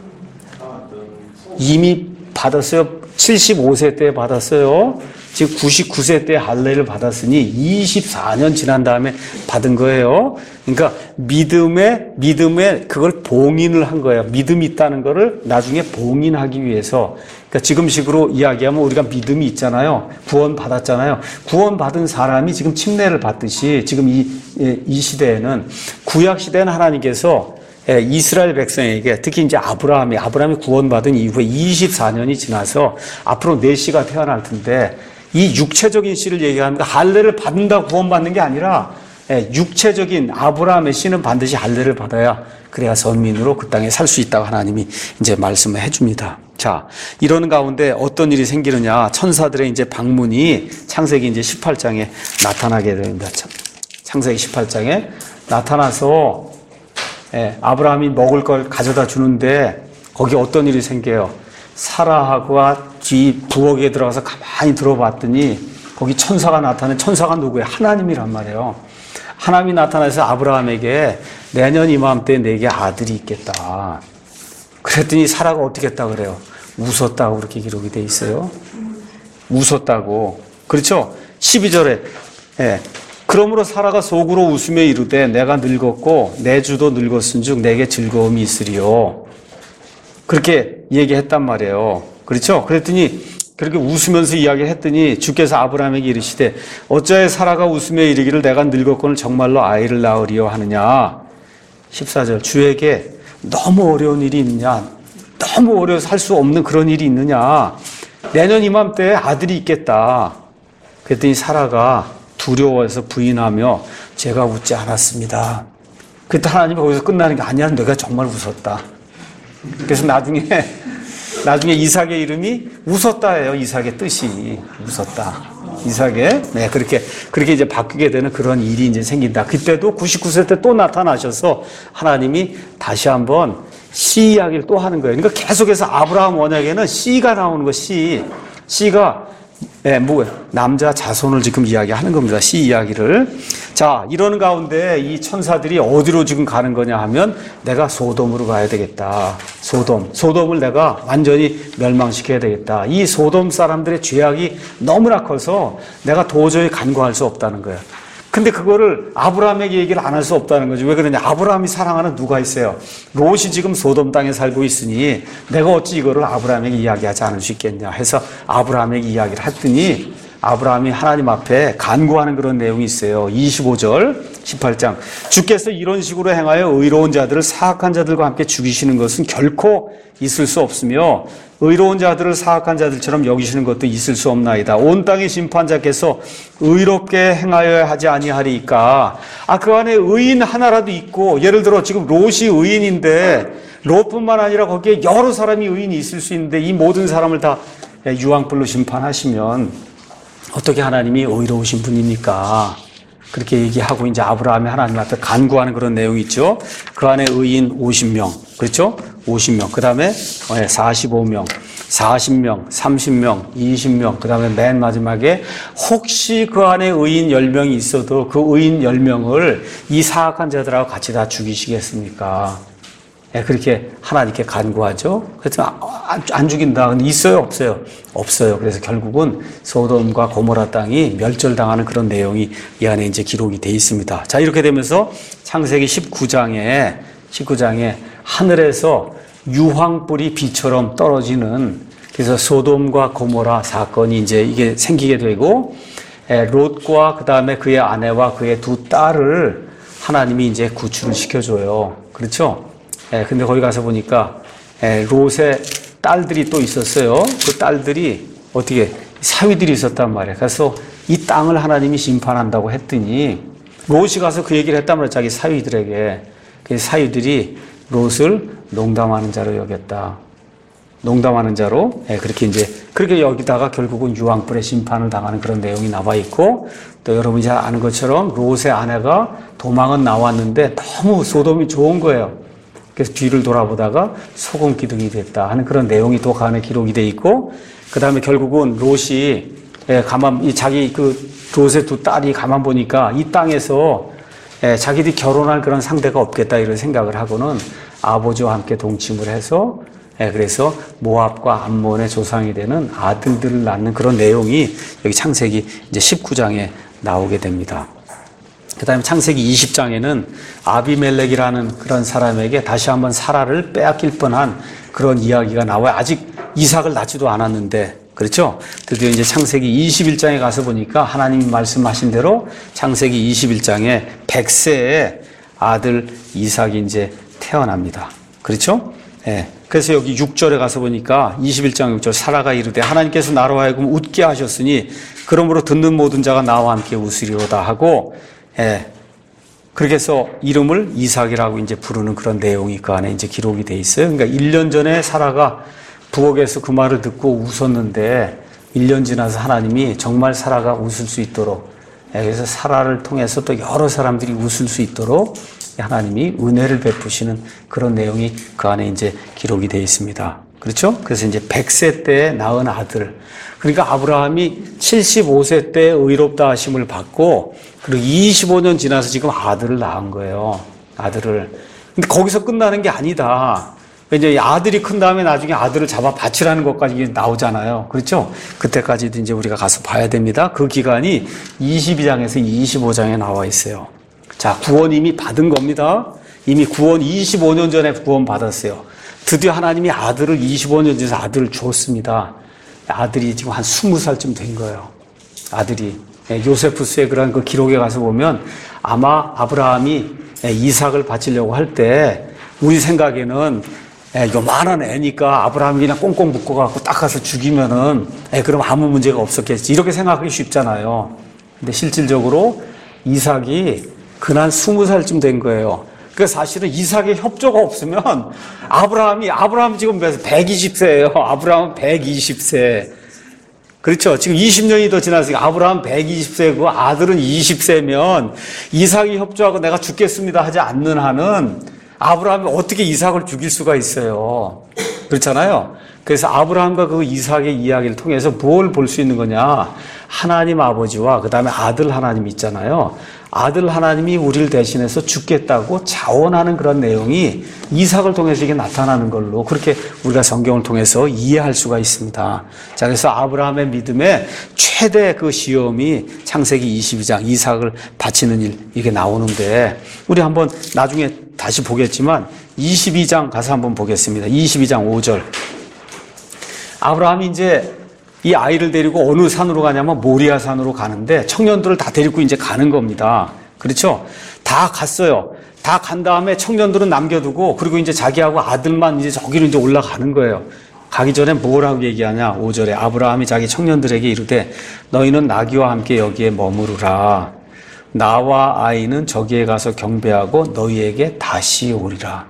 이미 받았어요. 칠십오 세 때 받았어요. 지금 구십구 세 때 할례를 받았으니 이십사 년 지난 다음에 받은 거예요. 그러니까 믿음에 믿음에 그걸 봉인을 한 거예요. 믿음이 있다는 거를 나중에 봉인하기 위해서. 그러니까 지금식으로 이야기하면 우리가 믿음이 있잖아요. 구원 받았잖아요. 구원 받은 사람이 지금 침례를 받듯이 지금 이, 이 시대에는 구약 시대는 하나님께서 이스라엘 백성에게 특히 이제 아브라함이 아브라함이 구원받은 이후에 이십사 년이 지나서 앞으로 네 씨가 태어날 텐데 이 육체적인 씨를 얘기하는데 할례를 받는다고 구원받는 게 아니라 육체적인 아브라함의 씨는 반드시 할례를 받아야 그래야 선민으로 그 땅에 살 수 있다고 하나님이 이제 말씀을 해줍니다. 자, 이런 가운데 어떤 일이 생기느냐? 천사들의 이제 방문이 창세기 이제 십팔 장에 나타나게 됩니다. 창세기 십팔 장에 나타나서 예, 아브라함이 먹을 걸 가져다 주는데 거기 어떤 일이 생겨요? 사라하고가 뒤 부엌에 들어가서 가만히 들어봤더니 거기 천사가 나타나는 천사가 누구예요? 하나님이란 말이에요. 하나님이 나타나서 아브라함에게 내년 이맘때 내게 아들이 있겠다. 그랬더니 사라가 어떻게 했다 그래요? 웃었다고 그렇게 기록이 돼 있어요. 웃었다고. 그렇죠? 십이 절에 예. 그러므로 사라가 속으로 웃으며 이르되 내가 늙었고 내 주도 늙었은즉 내게 즐거움이 있으리요. 그렇게 얘기했단 말이에요. 그렇죠? 그랬더니 그렇게 웃으면서 이야기했더니 주께서 아브라함에게 이르시되 어찌하여 사라가 웃으며 이르기를 내가 늙었거늘 정말로 아이를 낳으리요 하느냐. 십사 절 주에게 너무 어려운 일이 있느냐. 너무 어려워서 할 수 없는 그런 일이 있느냐. 내년 이맘때에 아들이 있겠다. 그랬더니 사라가 두려워해서 부인하며 제가 웃지 않았습니다. 그때 하나님이 거기서 끝나는 게 아니야. 내가 정말 웃었다. 그래서 나중에 나중에 이삭의 이름이 웃었다예요. 이삭의 뜻이 웃었다. 이삭의 네 그렇게 그렇게 이제 바뀌게 되는 그런 일이 이제 생긴다. 그때도 구십구 세 때 또 나타나셔서 하나님이 다시 한번 씨 이야기를 또 하는 거예요. 그러니까 계속해서 아브라함 언약에는 씨가 나오는 거 씨. 씨가 네, 뭐 남자 자손을 지금 이야기하는 겁니다. 씨 이야기를. 자, 이러는 가운데 이 천사들이 어디로 지금 가는 거냐 하면 내가 소돔으로 가야 되겠다. 소돔. 소돔을 내가 완전히 멸망시켜야 되겠다. 이 소돔 사람들의 죄악이 너무나 커서 내가 도저히 간과할 수 없다는 거예요. 근데 그거를 아브라함에게 얘기를 안 할 수 없다는 거죠. 왜 그러냐? 아브라함이 사랑하는 누가 있어요? 롯이 지금 소돔 땅에 살고 있으니 내가 어찌 이거를 아브라함에게 이야기하지 않을 수 있겠냐 해서 아브라함에게 이야기를 했더니 아브라함이 하나님 앞에 간구하는 그런 내용이 있어요. 이십오 절, 십팔 장. 주께서 이런 식으로 행하여 의로운 자들을 사악한 자들과 함께 죽이시는 것은 결코 있을 수 없으며 의로운 자들을 사악한 자들처럼 여기시는 것도 있을 수 없나이다. 온 땅의 심판자께서 의롭게 행하여야 하지 아니하리이까. 아, 그 안에 의인 하나라도 있고, 예를 들어 지금 롯이 의인인데 롯뿐만 아니라 거기에 여러 사람이 의인이 있을 수 있는데 이 모든 사람을 다 유황불로 심판하시면 어떻게 하나님이 의로우신 분입니까? 그렇게 얘기하고 이제 아브라함이 하나님 앞에 간구하는 그런 내용이 있죠. 그 안에 의인 오십 명, 그렇죠? 오십 명. 그 다음에 사십오 명, 사십 명, 삼십 명, 이십 명. 그 다음에 맨 마지막에 혹시 그 안에 의인 열 명이 있어도 그 의인 열 명을 이 사악한 자들하고 같이 다 죽이시겠습니까? 예, 그렇게 하나님께 간구하죠. 그래서 안, 안 죽인다. 근데 있어요, 없어요? 없어요. 그래서 결국은 소돔과 고모라 땅이 멸절당하는 그런 내용이 이 안에 이제 기록이 돼 있습니다. 자, 이렇게 되면서 창세기 십구 장에 십구 장에 하늘에서 유황불이 비처럼 떨어지는 그래서 소돔과 고모라 사건이 이제 이게 생기게 되고 예, 롯과 그 다음에 그의 아내와 그의 두 딸을 하나님이 이제 구출을 시켜줘요. 그렇죠? 예, 근데 거기 가서 보니까, 예, 롯의 딸들이 또 있었어요. 그 딸들이 어떻게, 사위들이 있었단 말이에요. 그래서 이 땅을 하나님이 심판한다고 했더니, 롯이 가서 그 얘기를 했단 말이에요. 자기 사위들에게. 그 사위들이 롯을 농담하는 자로 여겼다. 농담하는 자로, 예, 그렇게 이제, 그렇게 여기다가 결국은 유황불의 심판을 당하는 그런 내용이 나와 있고, 또 여러분이 잘 아는 것처럼 롯의 아내가 도망은 나왔는데 너무 소돔이 좋은 거예요. 그래서 뒤를 돌아보다가 소금 기둥이 됐다 하는 그런 내용이 또 그 안에 기록이 돼 있고, 그 다음에 결국은 롯이 예, 가만 이 자기 그 롯의 두 딸이 가만 보니까 이 땅에서 예, 자기들이 결혼할 그런 상대가 없겠다 이런 생각을 하고는 아버지와 함께 동침을 해서 예, 그래서 모압과 암몬의 조상이 되는 아들들을 낳는 그런 내용이 여기 창세기 이제 십구 장에 나오게 됩니다. 그 다음에 창세기 이십 장에는 아비멜렉이라는 그런 사람에게 다시 한번 사라를 빼앗길 뻔한 그런 이야기가 나와요. 아직 이삭을 낳지도 않았는데, 그렇죠? 드디어 이제 창세기 이십일 장에 가서 보니까 하나님이 말씀하신 대로 창세기 이십일 장에 백 세의 아들 이삭이 이제 태어납니다. 그렇죠? 예. 그래서 여기 육 절에 가서 보니까 이십일 장 육 절 사라가 이르되 하나님께서 나로 하여금 웃게 하셨으니 그러므로 듣는 모든 자가 나와 함께 웃으리로다 하고 예. 그렇게 해서 이름을 이삭이라고 이제 부르는 그런 내용이 그 안에 이제 기록이 돼 있어요. 그러니까 일 년 전에 사라가 부엌에서 그 말을 듣고 웃었는데 일 년 지나서 하나님이 정말 사라가 웃을 수 있도록 예. 그래서 사라를 통해서 또 여러 사람들이 웃을 수 있도록 하나님이 은혜를 베푸시는 그런 내용이 그 안에 이제 기록이 되어 있습니다. 그렇죠? 그래서 이제 백 세 때에 낳은 아들. 그러니까 아브라함이 칠십오 세 때에 의롭다 하심을 받고, 그리고 이십오 년 지나서 지금 아들을 낳은 거예요. 아들을. 근데 거기서 끝나는 게 아니다. 이제 아들이 큰 다음에 나중에 아들을 잡아 바치라는 것까지 나오잖아요. 그렇죠? 그때까지도 이제 우리가 가서 봐야 됩니다. 그 기간이 이십이 장에서 이십오 장에 나와 있어요. 자, 구원 이미 받은 겁니다. 이미 구원 이십오 년 전에 구원 받았어요. 드디어 하나님이 아들을 이십오 년 전에 아들을 주었습니다. 아들이 지금 한 스무 살쯤 된 거예요. 아들이. 요세푸스의 그런 그 기록에 가서 보면 아마 아브라함이 이삭을 바치려고 할 때 우리 생각에는 요만한 애니까 아브라함이 그냥 꽁꽁 묶어갖고 딱 가서 죽이면은 그럼 아무 문제가 없었겠지. 이렇게 생각하기 쉽잖아요. 근데 실질적으로 이삭이 그날 스무 살쯤 된 거예요. 그 사실은 이삭의 협조가 없으면 아브라함이, 아브라함 지금 백이십 세예요. 아브라함은 백이십 세. 그렇죠. 지금 이십 년이 더 지났으니까 아브라함 백이십 세고 아들은 이십 세면 이삭이 협조하고 내가 죽겠습니다 하지 않는 한은 아브라함이 어떻게 이삭을 죽일 수가 있어요. 그렇잖아요. 그래서 아브라함과 그 이삭의 이야기를 통해서 뭘 볼 수 있는 거냐. 하나님 아버지와 그 다음에 아들 하나님 있잖아요. 아들 하나님이 우리를 대신해서 죽겠다고 자원하는 그런 내용이 이삭을 통해서 이게 나타나는 걸로 그렇게 우리가 성경을 통해서 이해할 수가 있습니다. 자, 그래서 아브라함의 믿음의 최대 그 시험이 창세기 이십이 장 이삭을 바치는 일 이게 나오는데 우리 한번 나중에 다시 보겠지만 이십이 장 가서 한번 보겠습니다. 이십이 장 오 절. 아브라함이 이제 이 아이를 데리고 어느 산으로 가냐면 모리아 산으로 가는데 청년들을 다 데리고 이제 가는 겁니다. 그렇죠? 다 갔어요. 다 간 다음에 청년들은 남겨두고 그리고 이제 자기하고 아들만 이제 저기로 이제 올라가는 거예요. 가기 전에 뭐라고 얘기하냐? 오 절에 아브라함이 자기 청년들에게 이르되 너희는 나귀와 함께 여기에 머무르라. 나와 아이는 저기에 가서 경배하고 너희에게 다시 오리라.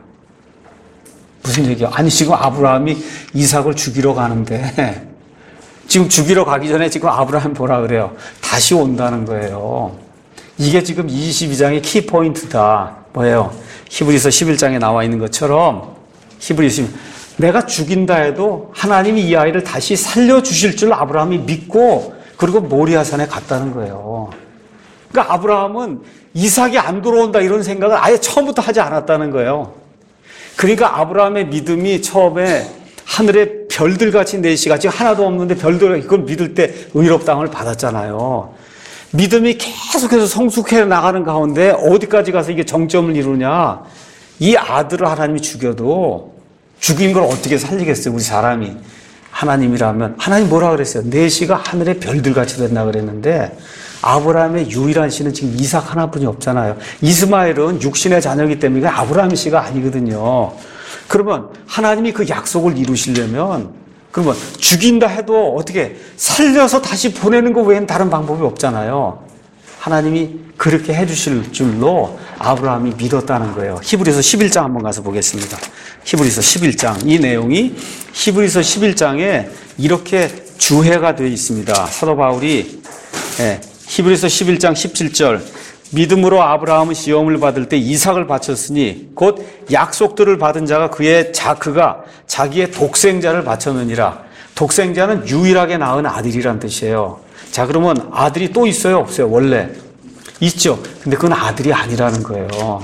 무슨 얘기야? 아니 지금 아브라함이 이삭을 죽이러 가는데 지금 죽이러 가기 전에 지금 아브라함 보라 그래요. 다시 온다는 거예요. 이게 지금 이십이 장의 키포인트다. 뭐예요? 히브리서 십일 장에 나와 있는 것처럼 히브리서 내가 죽인다 해도 하나님이 이 아이를 다시 살려주실 줄 아브라함이 믿고 그리고 모리아산에 갔다는 거예요. 그러니까 아브라함은 이삭이 안 돌아온다 이런 생각을 아예 처음부터 하지 않았다는 거예요. 그러니까 아브라함의 믿음이 처음에 하늘의 별들같이 넷이같이 하나도 없는데 별들 이걸 믿을 때 의롭다함을 받았잖아요. 믿음이 계속해서 성숙해 나가는 가운데 어디까지 가서 이게 정점을 이루냐. 이 아들을 하나님이 죽여도 죽인 걸 어떻게 살리겠어요. 우리 사람이. 하나님이라면 하나님 뭐라 그랬어요? 내 씨가 하늘의 별들같이 된다 그랬는데 아브라함의 유일한 씨는 지금 이삭 하나뿐이 없잖아요. 이스마엘은 육신의 자녀이기 때문에 아브라함의 씨가 아니거든요. 그러면 하나님이 그 약속을 이루시려면 그러면 죽인다 해도 어떻게 살려서 다시 보내는 거 외엔 다른 방법이 없잖아요. 하나님이 그렇게 해주실 줄로 아브라함이 믿었다는 거예요. 히브리서 십일 장 한번 가서 보겠습니다. 히브리서 십일 장 이 내용이 히브리서 십일 장에 이렇게 주해가 되어 있습니다. 사도 바울이 예, 히브리서 십일 장 십칠 절 믿음으로 아브라함은 시험을 받을 때 이삭을 바쳤으니 곧 약속들을 받은 자가 그의 자 그가 자기의 독생자를 바쳤느니라. 독생자는 유일하게 낳은 아들이란 뜻이에요. 자, 그러면 아들이 또 있어요? 없어요? 원래 있죠. 근데 그건 아들이 아니라는 거예요.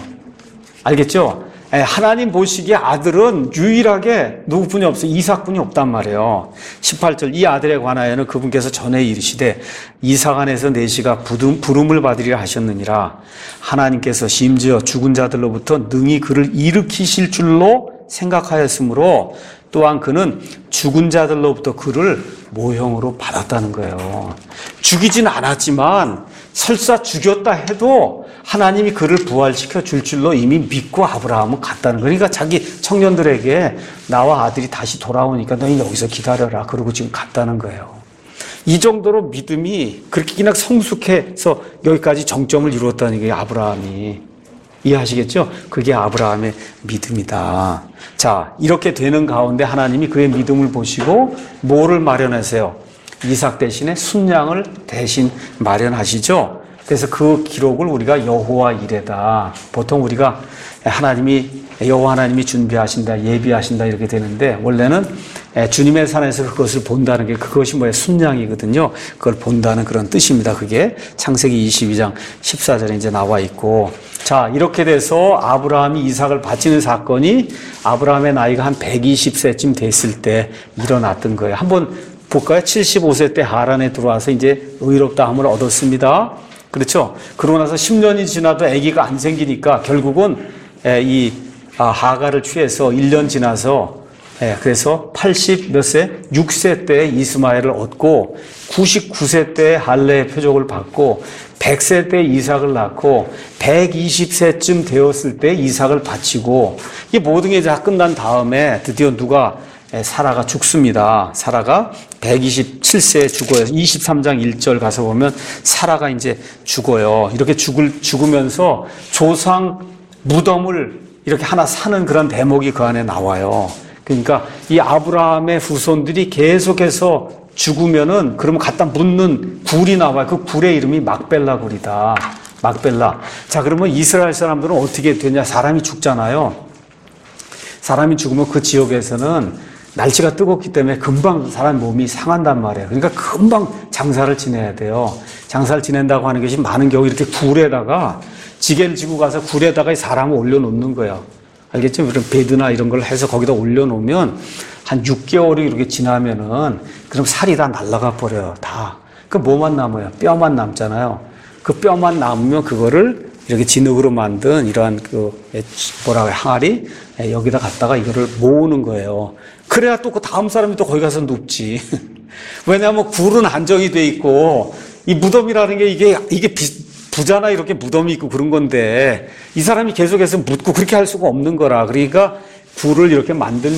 알겠죠? 하나님 보시기에 아들은 유일하게 누구뿐이 없어요. 이삭뿐이 없단 말이에요. 십팔 절 이 아들에 관하여는 그분께서 전에 이르시되 이삭 안에서 내시가 부름을 받으리라 하셨느니라. 하나님께서 심지어 죽은 자들로부터 능히 그를 일으키실 줄로 생각하였으므로 또한 그는 죽은 자들로부터 그를 모형으로 받았다는 거예요. 죽이진 않았지만 설사 죽였다 해도 하나님이 그를 부활시켜 줄 줄로 이미 믿고 아브라함은 갔다는 거예요. 그러니까 자기 청년들에게 나와 아들이 다시 돌아오니까 너희 여기서 기다려라. 그러고 지금 갔다는 거예요. 이 정도로 믿음이 그렇게 그냥 성숙해서 여기까지 정점을 이루었다는 게 아브라함이. 이해하시겠죠? 그게 아브라함의 믿음이다. 자, 이렇게 되는 가운데 하나님이 그의 믿음을 보시고 뭐를 마련하세요? 이삭 대신에 순양을 대신 마련하시죠? 그래서 그 기록을 우리가 여호와 이레다. 보통 우리가 하나님이 여호와 하나님이 준비하신다, 예비하신다 이렇게 되는데 원래는 주님의 산에서 그것을 본다는 게 그것이 뭐예요? 순양이거든요. 그걸 본다는 그런 뜻입니다. 그게 창세기 이십이 장 십사 절에 이제 나와 있고, 자 이렇게 돼서 아브라함이 이삭을 바치는 사건이 아브라함의 나이가 한 백이십 세쯤 됐을 때 일어났던 거예요. 한번 볼까요? 칠십오 세 때 하란에 들어와서 이제 의롭다함을 얻었습니다. 그렇죠? 그러고 나서 십 년이 지나도 아기가 안 생기니까 결국은 이 하가를 취해서 일 년 지나서 그래서 팔십 몇 세? 육 세 때 이스마엘을 얻고 구십구 세 때 할례의 표적을 받고 백 세 때 이삭을 낳고 백이십 세쯤 되었을 때 이삭을 바치고 이 모든 게 다 끝난 다음에 드디어 누가 사라가 죽습니다. 사라가 백이십칠 세에 죽어요. 이십삼 장 일 절 가서 보면 사라가 이제 죽어요. 이렇게 죽을, 죽으면서 조상 무덤을 이렇게 하나 사는 그런 대목이 그 안에 나와요. 그러니까 이 아브라함의 후손들이 계속해서 죽으면은 그러면 갖다 묻는 굴이 나와요. 그 굴의 이름이 막벨라 굴이다. 막벨라. 자, 그러면 이스라엘 사람들은 어떻게 되냐? 사람이 죽잖아요. 사람이 죽으면 그 지역에서는 날씨가 뜨겁기 때문에 금방 사람 몸이 상한단 말이에요. 그러니까 금방 장사를 지내야 돼요. 장사를 지낸다고 하는 것이 많은 경우 이렇게 굴에다가 지게를 지고 가서 굴에다가 사람을 올려놓는 거예요. 알겠죠? 이런 베드나 이런 걸 해서 거기다 올려놓으면 한 육 개월이 이렇게 지나면은 그럼 살이 다 날아가 버려요. 다. 그 뭐만 남아요? 뼈만 남잖아요. 그 뼈만 남으면 그거를 이렇게 진흙으로 만든 이러한 그 뭐라고 해요? 항아리 여기다 갖다가 이거를 모으는 거예요. 그래야 또 그 다음 사람이 또 거기 가서 눕지. 왜냐하면 굴은 안정이 돼 있고 이 무덤이라는 게 이게 이게 비, 부자나 이렇게 무덤이 있고 그런 건데 이 사람이 계속해서 묻고 그렇게 할 수가 없는 거라. 그러니까 굴을 이렇게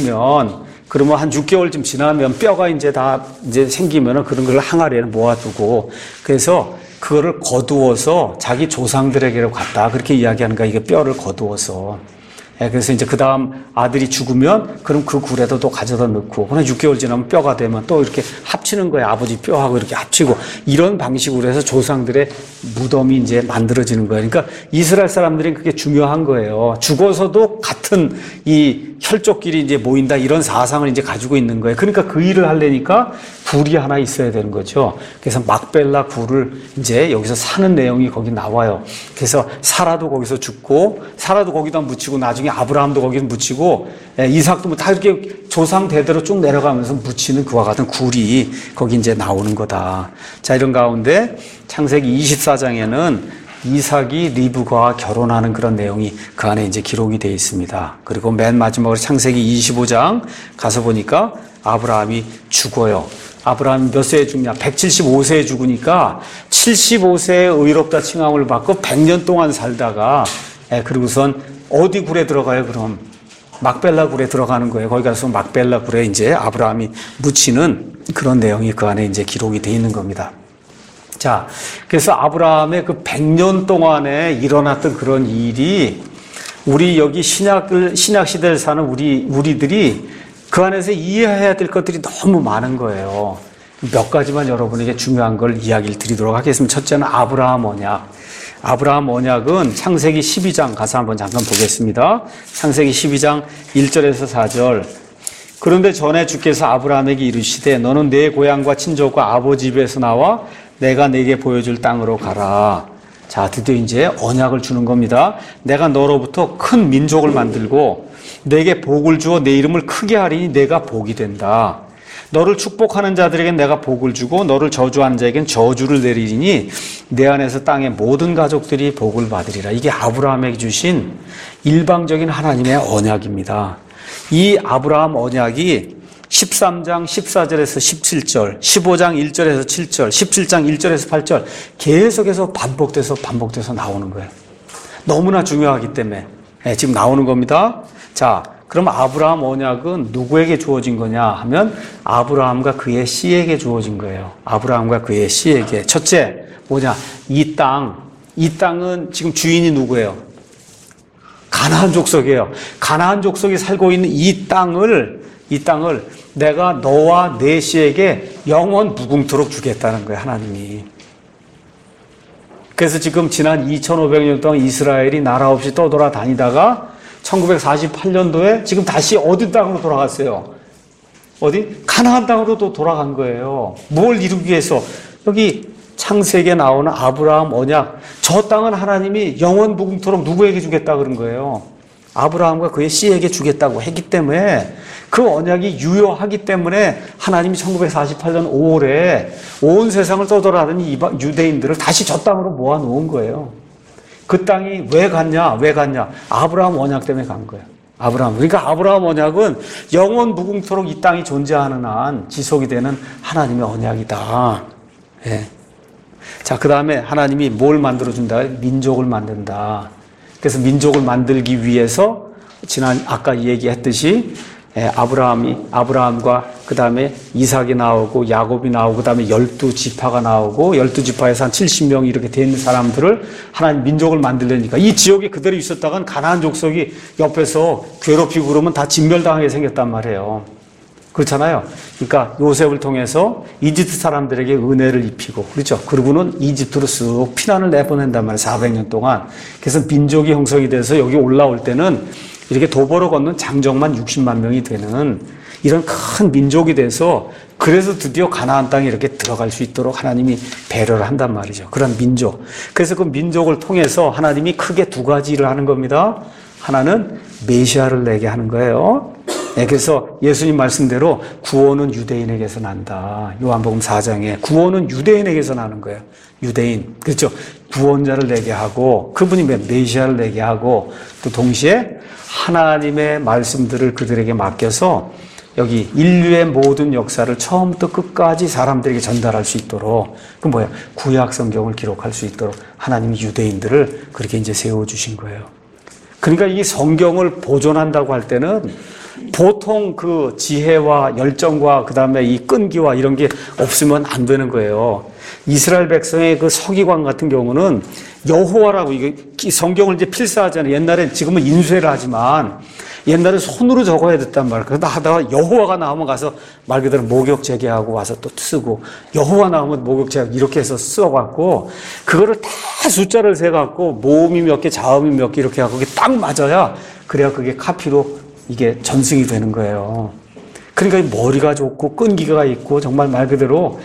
만들면 그러면 한 육 개월쯤 지나면 뼈가 이제 다 이제 생기면은 그런 걸 항아리에 모아두고 그래서 그거를 거두어서 자기 조상들에게로 갔다. 그렇게 이야기하는 거야. 이게 뼈를 거두어서. 예, 그래서 이제 그 다음 아들이 죽으면 그럼 그 굴에도 또 가져다 넣고 그냥 육 개월 지나면 뼈가 되면 또 이렇게 합치는 거예요. 아버지 뼈하고 이렇게 합치고 이런 방식으로 해서 조상들의 무덤이 이제 만들어지는 거예요. 그러니까 이스라엘 사람들은 그게 중요한 거예요. 죽어서도 같은 이 혈족끼리 이제 모인다 이런 사상을 이제 가지고 있는 거예요. 그러니까 그 일을 하려니까 굴이 하나 있어야 되는 거죠. 그래서 막벨라 굴을 이제 여기서 사는 내용이 거기 나와요. 그래서 사라도 거기서 죽고 사라도 거기다 묻히고 나중에 아브라함도 거기서 묻히고 이삭도 뭐 다 이렇게 조상 대대로 쭉 내려가면서 묻히는 그와 같은 굴이 거기 이제 나오는 거다. 자, 이런 가운데 창세기 이십사 장에는 이삭이 리브가와 결혼하는 그런 내용이 그 안에 이제 기록이 되어 있습니다. 그리고 맨 마지막으로 창세기 이십오 장 가서 보니까 아브라함이 죽어요. 아브라함이 몇 세에 죽냐? 백칠십오 세에 죽으니까 칠십오 세에 의롭다 칭함을 받고 백 년 동안 살다가 예, 그리고선 어디 굴에 들어가요? 그럼 막벨라 굴에 들어가는 거예요. 거기 가서 막벨라 굴에 이제 아브라함이 묻히는 그런 내용이 그 안에 이제 기록이 되어 있는 겁니다. 자, 그래서 아브라함의 그 백 년 동안에 일어났던 그런 일이 우리 여기 신약을, 신약 시대를 사는 우리, 우리들이 그 안에서 이해해야 될 것들이 너무 많은 거예요. 몇 가지만 여러분에게 중요한 걸 이야기를 드리도록 하겠습니다. 첫째는 아브라함 언약. 아브라함 언약은 창세기 십이 장 가서 한번 잠깐 보겠습니다. 창세기 십이 장 일 절에서 사 절. 그런데 전에 주께서 아브라함에게 이르시되 너는 내 고향과 친족과 아버지 집에서 나와 내가 내게 보여줄 땅으로 가라. 자, 드디어 이제 언약을 주는 겁니다. 내가 너로부터 큰 민족을 만들고 내게 복을 주어 내 이름을 크게 하리니 내가 복이 된다. 너를 축복하는 자들에겐 내가 복을 주고 너를 저주하는 자에겐 저주를 내리니 내 안에서 땅의 모든 가족들이 복을 받으리라. 이게 아브라함에게 주신 일방적인 하나님의 언약입니다. 이 아브라함 언약이 십삼 장 십사 절에서 십칠 절, 십오 장 일 절에서 칠 절, 십칠 장 일 절에서 팔 절 계속해서 반복돼서 반복돼서 나오는 거예요. 너무나 중요하기 때문에 네, 지금 나오는 겁니다. 자, 그럼 아브라함 언약은 누구에게 주어진 거냐 하면 아브라함과 그의 씨에게 주어진 거예요. 아브라함과 그의 씨에게. 첫째 뭐냐? 이 땅, 이 땅은 지금 주인이 누구예요? 가나안 족속이에요. 가나안 족속이 살고 있는 이 땅을 이 땅을 내가 너와 내 씨에게 영원 무궁토록 주겠다는 거예요, 하나님이. 그래서 지금 지난 이천오백 년 동안 이스라엘이 나라 없이 떠돌아다니다가 천구백사십팔 년도에 지금 다시 어디 땅으로 돌아갔어요? 어디? 가나안 땅으로 또 돌아간 거예요. 뭘 이루기 위해서? 여기 창세기에 나오는 아브라함 언약, 저 땅은 하나님이 영원 무궁토록 누구에게 주겠다 그런 거예요. 아브라함과 그의 씨에게 주겠다고 했기 때문에 그 언약이 유효하기 때문에 하나님이 천구백사십팔 년 오월에 온 세상을 떠돌아다니는 이방 유대인들을 다시 저 땅으로 모아놓은 거예요. 그 땅이 왜 갔냐? 왜 갔냐? 아브라함 언약 때문에 간 거예요. 아브라함. 그러니까 아브라함 언약은 영원 무궁토록 이 땅이 존재하는 한 지속이 되는 하나님의 언약이다. 예. 자, 그 다음에 하나님이 뭘 만들어준다? 민족을 만든다. 그래서 민족을 만들기 위해서 지난 아까 얘기했듯이 아브라함이 아브라함과 그 다음에 이삭이 나오고 야곱이 나오고 그 다음에 열두 지파가 나오고 열두 지파에서 한 칠십 명이 이렇게 된 사람들을 하나님 민족을 만들려니까 이 지역에 그대로 있었다간 가나안 족속이 옆에서 괴롭히고 그러면 다 진멸당하게 생겼단 말이에요. 그렇잖아요. 그러니까 요셉을 통해서 이집트 사람들에게 은혜를 입히고, 그렇죠. 그러고는 이집트로 쑥 피난을 내보낸단 말이에요. 사백 년 동안. 그래서 민족이 형성이 돼서 여기 올라올 때는 이렇게 도보로 걷는 장정만 육십만 명이 되는 이런 큰 민족이 돼서 그래서 드디어 가나안 땅에 이렇게 들어갈 수 있도록 하나님이 배려를 한단 말이죠. 그런 민족. 그래서 그 민족을 통해서 하나님이 크게 두 가지 일을 하는 겁니다. 하나는 메시아를 내게 하는 거예요. 네, 그래서 예수님 말씀대로 구원은 유대인에게서 난다. 요한복음 사 장에 구원은 유대인에게서 나는 거예요. 유대인. 그렇죠. 구원자를 내게 하고 그분이 메시아를 내게 하고 또 동시에 하나님의 말씀들을 그들에게 맡겨서 여기 인류의 모든 역사를 처음부터 끝까지 사람들에게 전달할 수 있도록 그 뭐야? 구약 성경을 기록할 수 있도록 하나님이 유대인들을 그렇게 이제 세워주신 거예요. 그러니까 이 성경을 보존한다고 할 때는 보통 그 지혜와 열정과 그 다음에 이 끈기와 이런 게 없으면 안 되는 거예요. 이스라엘 백성의 그 서기관 같은 경우는 여호와라고 이게 성경을 이제 필사하잖아요. 옛날엔 지금은 인쇄를 하지만 옛날에 손으로 적어야 됐단 말이에요. 그러다 하다가 여호와가 나오면 가서 말 그대로 목욕 재개하고 와서 또 쓰고 여호와 나오면 목욕 재하고 이렇게 해서 써갖고 그거를 다 숫자를 세갖고 모음이 몇 개, 자음이 몇 개 이렇게 하고 그게 딱 맞아야 그래야 그게 카피로 이게 전승이 되는 거예요. 그러니까 머리가 좋고 끈기가 있고 정말 말 그대로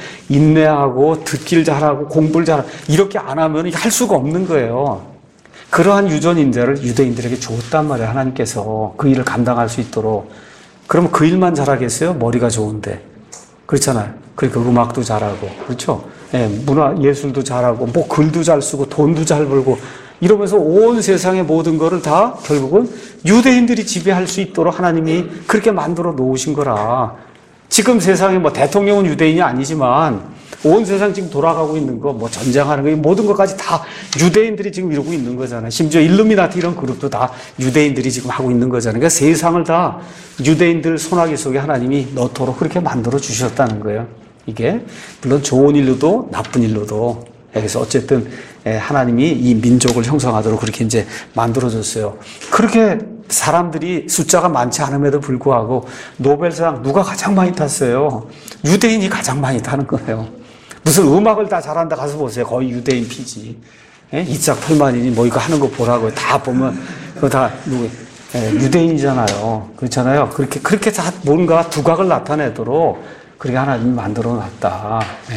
인내하고 듣기를 잘하고 공부를 잘하고 이렇게 안 하면 할 수가 없는 거예요. 그러한 유전 인재를 유대인들에게 줬단 말이에요. 하나님께서 그 일을 감당할 수 있도록. 그러면 그 일만 잘하겠어요? 머리가 좋은데. 그렇잖아요. 그러니까 음악도 잘하고 그렇죠. 예, 문화 예술도 잘하고 뭐 글도 잘 쓰고 돈도 잘 벌고 이러면서 온 세상의 모든 거를 다 결국은 유대인들이 지배할 수 있도록 하나님이 그렇게 만들어 놓으신 거라. 지금 세상에 뭐 대통령은 유대인이 아니지만 온 세상 지금 돌아가고 있는 거, 뭐 전쟁하는 거, 모든 것까지 다 유대인들이 지금 이루고 있는 거잖아요. 심지어 일루미나티 이런 그룹도 다 유대인들이 지금 하고 있는 거잖아요. 그러니까 세상을 다 유대인들 손아귀 속에 하나님이 넣도록 그렇게 만들어 주셨다는 거예요. 이게 물론 좋은 일로도 나쁜 일로도. 그래서 어쨌든 하나님이 이 민족을 형성하도록 그렇게 이제 만들어줬어요. 그렇게 사람들이 숫자가 많지 않음에도 불구하고 노벨상 누가 가장 많이 탔어요? 유대인이 가장 많이 타는 거예요. 무슨 음악을 다 잘한다 가서 보세요. 거의 유대인 피지. 예? 이삭 펄만이니 뭐 이거 하는 거 보라고요. 다 보면 그거 다 누구 예, 유대인이잖아요. 그렇잖아요. 그렇게 그렇게 다 뭔가 두각을 나타내도록 그렇게 하나님이 만들어 놨다. 예.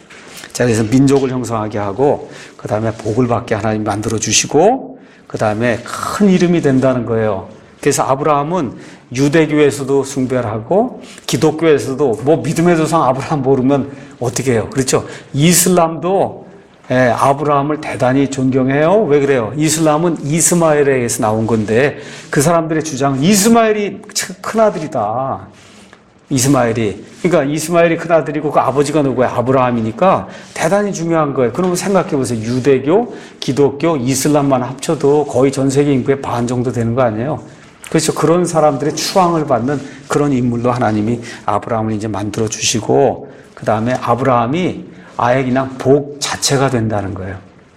자, 그래서 민족을 형성하게 하고 그 다음에 복을 받게 하나님이 만들어 주시고 그 다음에 큰 이름이 된다는 거예요. 그래서 아브라함은 유대교에서도 숭배를 하고 기독교에서도 뭐 믿음의 조상 아브라함 모르면 어떻게 해요? 그렇죠? 이슬람도 예, 아브라함을 대단히 존경해요. 왜 그래요? 이슬람은 이스마엘에서 나온 건데 그 사람들의 주장은 이스마엘이 큰아들이다. 이스마엘이. 그러니까 이스마엘이 큰아들이고 그 아버지가 누구예요? 아브라함이니까 대단히 중요한 거예요. 그러면 생각해 보세요. 유대교, 기독교, 이슬람만 합쳐도 거의 전 세계 인구의 반 정도 되는 거 아니에요? 그렇죠. 그런 사람들의 추앙을 받는 그런 인물로 하나님이 아브라함을 이제 만들어 주시고 그 다음에 아브라함이 아예 그냥 복 자체가 된다는 거예요.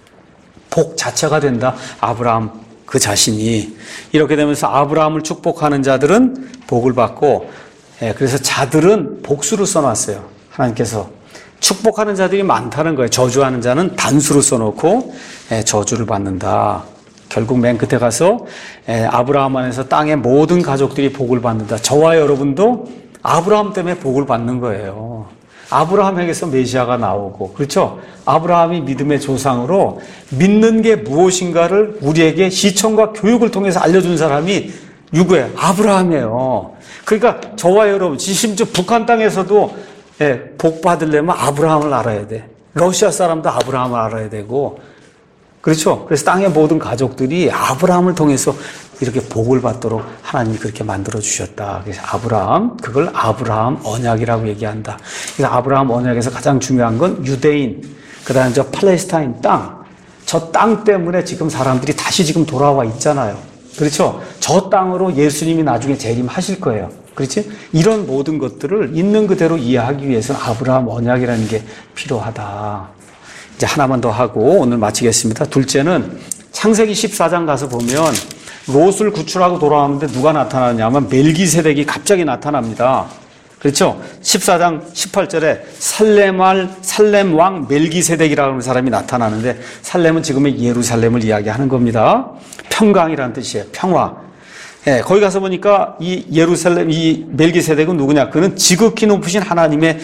복 자체가 된다. 아브라함 그 자신이. 이렇게 되면서 아브라함을 축복하는 자들은 복을 받고 예, 그래서 자들은 복수를 써놨어요. 하나님께서 축복하는 자들이 많다는 거예요. 저주하는 자는 단수로 써놓고 저주를 받는다. 결국 맨 끝에 가서 아브라함 안에서 땅의 모든 가족들이 복을 받는다. 저와 여러분도 아브라함 때문에 복을 받는 거예요. 아브라함에게서 메시아가 나오고, 그렇죠? 아브라함이 믿음의 조상으로 믿는 게 무엇인가를 우리에게 시청과 교육을 통해서 알려준 사람이 누구예요? 아브라함이에요. 그러니까 저와 여러분, 심지어 북한 땅에서도 복 받으려면 아브라함을 알아야 돼. 러시아 사람도 아브라함을 알아야 되고, 그렇죠? 그래서 땅의 모든 가족들이 아브라함을 통해서 이렇게 복을 받도록 하나님이 그렇게 만들어 주셨다. 그래서 아브라함, 그걸 아브라함 언약이라고 얘기한다. 그래서 아브라함 언약에서 가장 중요한 건 유대인, 그 다음에 저 팔레스타인 땅, 저 땅 때문에 지금 사람들이 다시 지금 돌아와 있잖아요. 그렇죠? 저 땅으로 예수님이 나중에 재림하실 거예요. 그렇지? 이런 모든 것들을 있는 그대로 이해하기 위해서는 아브라함 언약이라는 게 필요하다. 이제 하나만 더 하고 오늘 마치겠습니다. 둘째는 창세기 십사 장 가서 보면 롯을 구출하고 돌아오는데 누가 나타나냐면 멜기세덱이 갑자기 나타납니다. 그렇죠? 십사 장 십팔 절에 살렘알 살렘 왕 멜기세덱이라고 하는 사람이 나타나는데, 살렘은 지금의 예루살렘을 이야기하는 겁니다. 평강이라는 뜻이에요. 평화. 예, 거기 가서 보니까 이 예루살렘, 이 멜기세덱은 누구냐? 그는 지극히 높으신 하나님의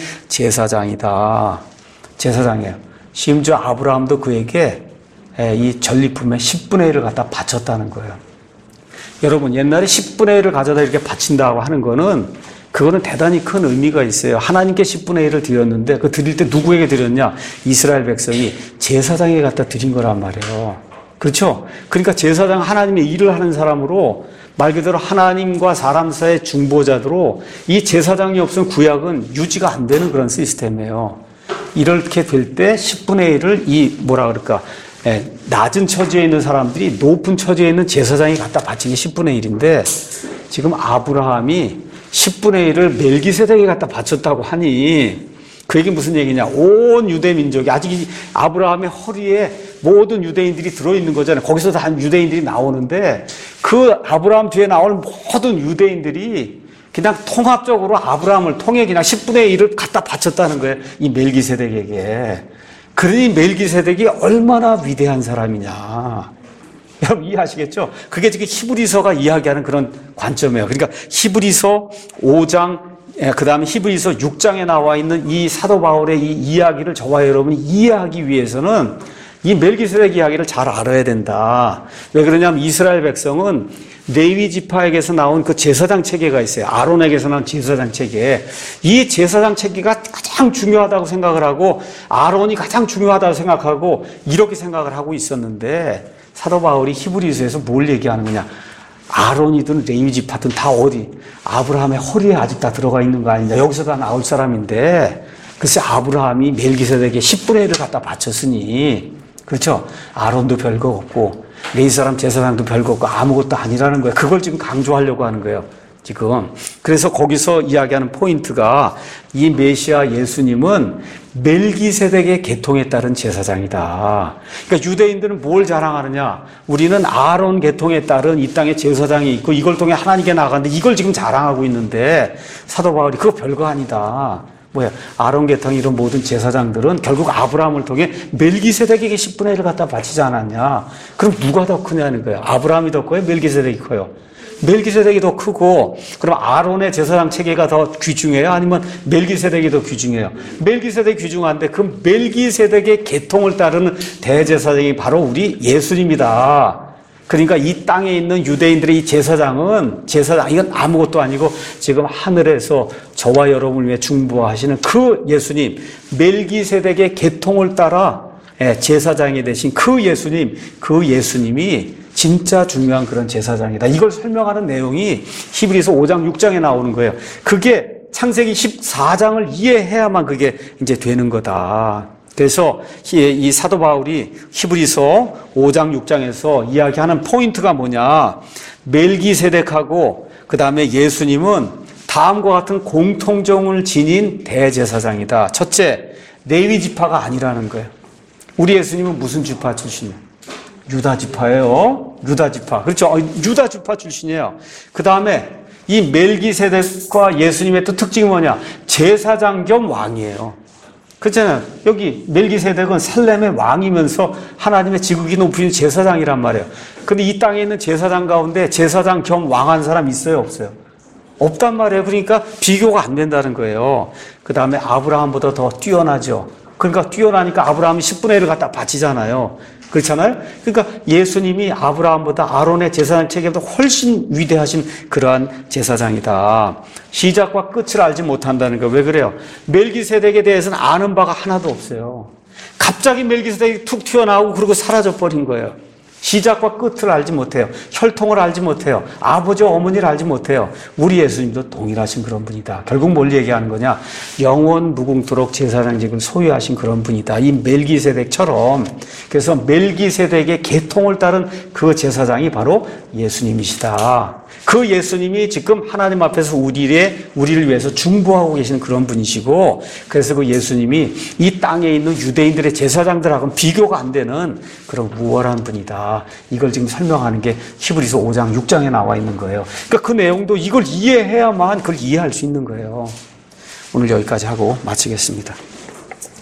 제사장이다. 제사장이에요. 심지어 아브라함도 그에게 이 전리품의 십분의 일을 갖다 바쳤다는 거예요. 여러분, 옛날에 십분의 일을 가져다 이렇게 바친다고 하는 거는, 그거는 대단히 큰 의미가 있어요. 하나님께 십분의 일을 드렸는데, 그 드릴 때 누구에게 드렸냐? 이스라엘 백성이 제사장에게 갖다 드린 거란 말이에요. 그렇죠? 그러니까 제사장, 하나님의 일을 하는 사람으로, 말 그대로 하나님과 사람 사이의 중보자로, 이 제사장이 없으면 구약은 유지가 안 되는 그런 시스템이에요. 이렇게 될 때 십분의 일을 이 뭐라 그럴까, 예, 낮은 처지에 있는 사람들이 높은 처지에 있는 제사장이 갖다 바친 게 십분의 일인데, 지금 아브라함이 십분의 일을 멜기세덱에 갖다 바쳤다고 하니, 그 얘기 무슨 얘기냐? 온 유대 민족이, 아직 아브라함의 허리에 모든 유대인들이 들어있는 거잖아요. 거기서 다 유대인들이 나오는데, 그 아브라함 뒤에 나오는 모든 유대인들이 그냥 통합적으로 아브라함을 통해 그냥 십분의 일을 갖다 바쳤다는 거예요. 이 멜기세덱에게. 그러니 멜기세덱이 얼마나 위대한 사람이냐. 여러분 이해하시겠죠? 그게 지금 히브리서가 이야기하는 그런 관점이에요. 그러니까 히브리서 오 장, 그 다음에 히브리서 육 장에 나와 있는 이 사도 바울의 이 이야기를 저와 여러분이 이해하기 위해서는 이 멜기세덱 이야기를 잘 알아야 된다. 왜 그러냐면 이스라엘 백성은 레위 지파에게서 나온 그 제사장 체계가 있어요. 아론에게서 나온 제사장 체계. 이 제사장 체계가 가장 중요하다고 생각을 하고, 아론이 가장 중요하다고 생각하고, 이렇게 생각을 하고 있었는데, 사도 바울이 히브리서에서 뭘 얘기하는 거냐? 아론이든 레위 지파든 다 어디? 아브라함의 허리에 아직 다 들어가 있는 거 아니냐? 여기서 다 나올 사람인데, 글쎄 아브라함이 멜기세덱에 십분의 일을 갖다 바쳤으니, 그렇죠? 아론도 별거 없고, 레위 사람 제사장도 별거 없고 아무것도 아니라는 거예요. 그걸 지금 강조하려고 하는 거예요, 지금. 그래서 거기서 이야기하는 포인트가, 이 메시아 예수님은 멜기세덱의 계통에 따른 제사장이다. 그러니까 유대인들은 뭘 자랑하느냐? 우리는 아론 계통에 따른 이 땅에 제사장이 있고 이걸 통해 하나님께 나가는데, 이걸 지금 자랑하고 있는데, 사도 바울이 그거 별거 아니다. 뭐야, 아론 계통 이런 모든 제사장들은 결국 아브라함을 통해 멜기세덱에게 십분의 일을 갖다 바치지 않았냐? 그럼 누가 더 크냐는 거예요. 아브라함이 더 커요? 멜기세덱이 커요? 멜기세덱이 더 크고, 그럼 아론의 제사장 체계가 더 귀중해요? 아니면 멜기세덱이 더 귀중해요? 멜기세덱이 귀중한데, 그 멜기세덱의 계통을 따르는 대제사장이 바로 우리 예수님이다. 그러니까 이 땅에 있는 유대인들의 이 제사장은, 제사장, 이건 아무것도 아니고 지금 하늘에서 저와 여러분을 위해 중보하시는 그 예수님, 멜기세덱의 계통을 따라 제사장이 되신 그 예수님, 그 예수님이 진짜 중요한 그런 제사장이다. 이걸 설명하는 내용이 히브리서 오 장 육 장에 나오는 거예요. 그게 창세기 십사 장을 이해해야만 그게 이제 되는 거다. 그래서 이 사도 바울이 히브리서 오 장 육 장에서 이야기하는 포인트가 뭐냐? 멜기세덱하고 그 다음에 예수님은 다음과 같은 공통점을 지닌 대제사장이다. 첫째, 레위 지파가 아니라는 거예요. 우리 예수님은 무슨 지파 출신이에요? 유다 지파예요. 유다 지파. 그렇죠? 유다 지파 출신이에요. 그 다음에 이 멜기세덱과 예수님의 또 특징이 뭐냐? 제사장 겸 왕이에요. 그렇잖아요. 여기 멜기세덱은 살렘의 왕이면서 하나님의 지극히 높은 제사장이란 말이에요. 근데 이 땅에 있는 제사장 가운데 제사장 겸 왕한 사람 있어요, 없어요? 없단 말이에요. 그러니까 비교가 안 된다는 거예요. 그 다음에 아브라함보다 더 뛰어나죠. 그러니까 뛰어나니까 아브라함이 십분의 일을 갖다 바치잖아요. 그렇잖아요. 그러니까 예수님이 아브라함보다 아론의 제사장 체계보다 훨씬 위대하신 그러한 제사장이다. 시작과 끝을 알지 못한다는 거. 왜 그래요? 멜기세덱에 대해서는 아는 바가 하나도 없어요. 갑자기 멜기세덱이 툭 튀어나오고 그러고 사라져버린 거예요. 시작과 끝을 알지 못해요. 혈통을 알지 못해요. 아버지와 어머니를 알지 못해요. 우리 예수님도 동일하신 그런 분이다. 결국 뭘 얘기하는 거냐? 영원 무궁토록 제사장직을 소유하신 그런 분이다. 이 멜기세덱처럼. 그래서 멜기세덱의 계통을 따른 그 제사장이 바로 예수님이시다. 그 예수님이 지금 하나님 앞에서 우리의, 우리를 위해서 중보하고 계시는 그런 분이시고, 그래서 그 예수님이 이 땅에 있는 유대인들의 제사장들하고는 비교가 안 되는 그런 우월한 분이다. 이걸 지금 설명하는 게 히브리서 오 장, 육 장에 나와 있는 거예요. 그러니까 그 내용도 이걸 이해해야만 그걸 이해할 수 있는 거예요. 오늘 여기까지 하고 마치겠습니다.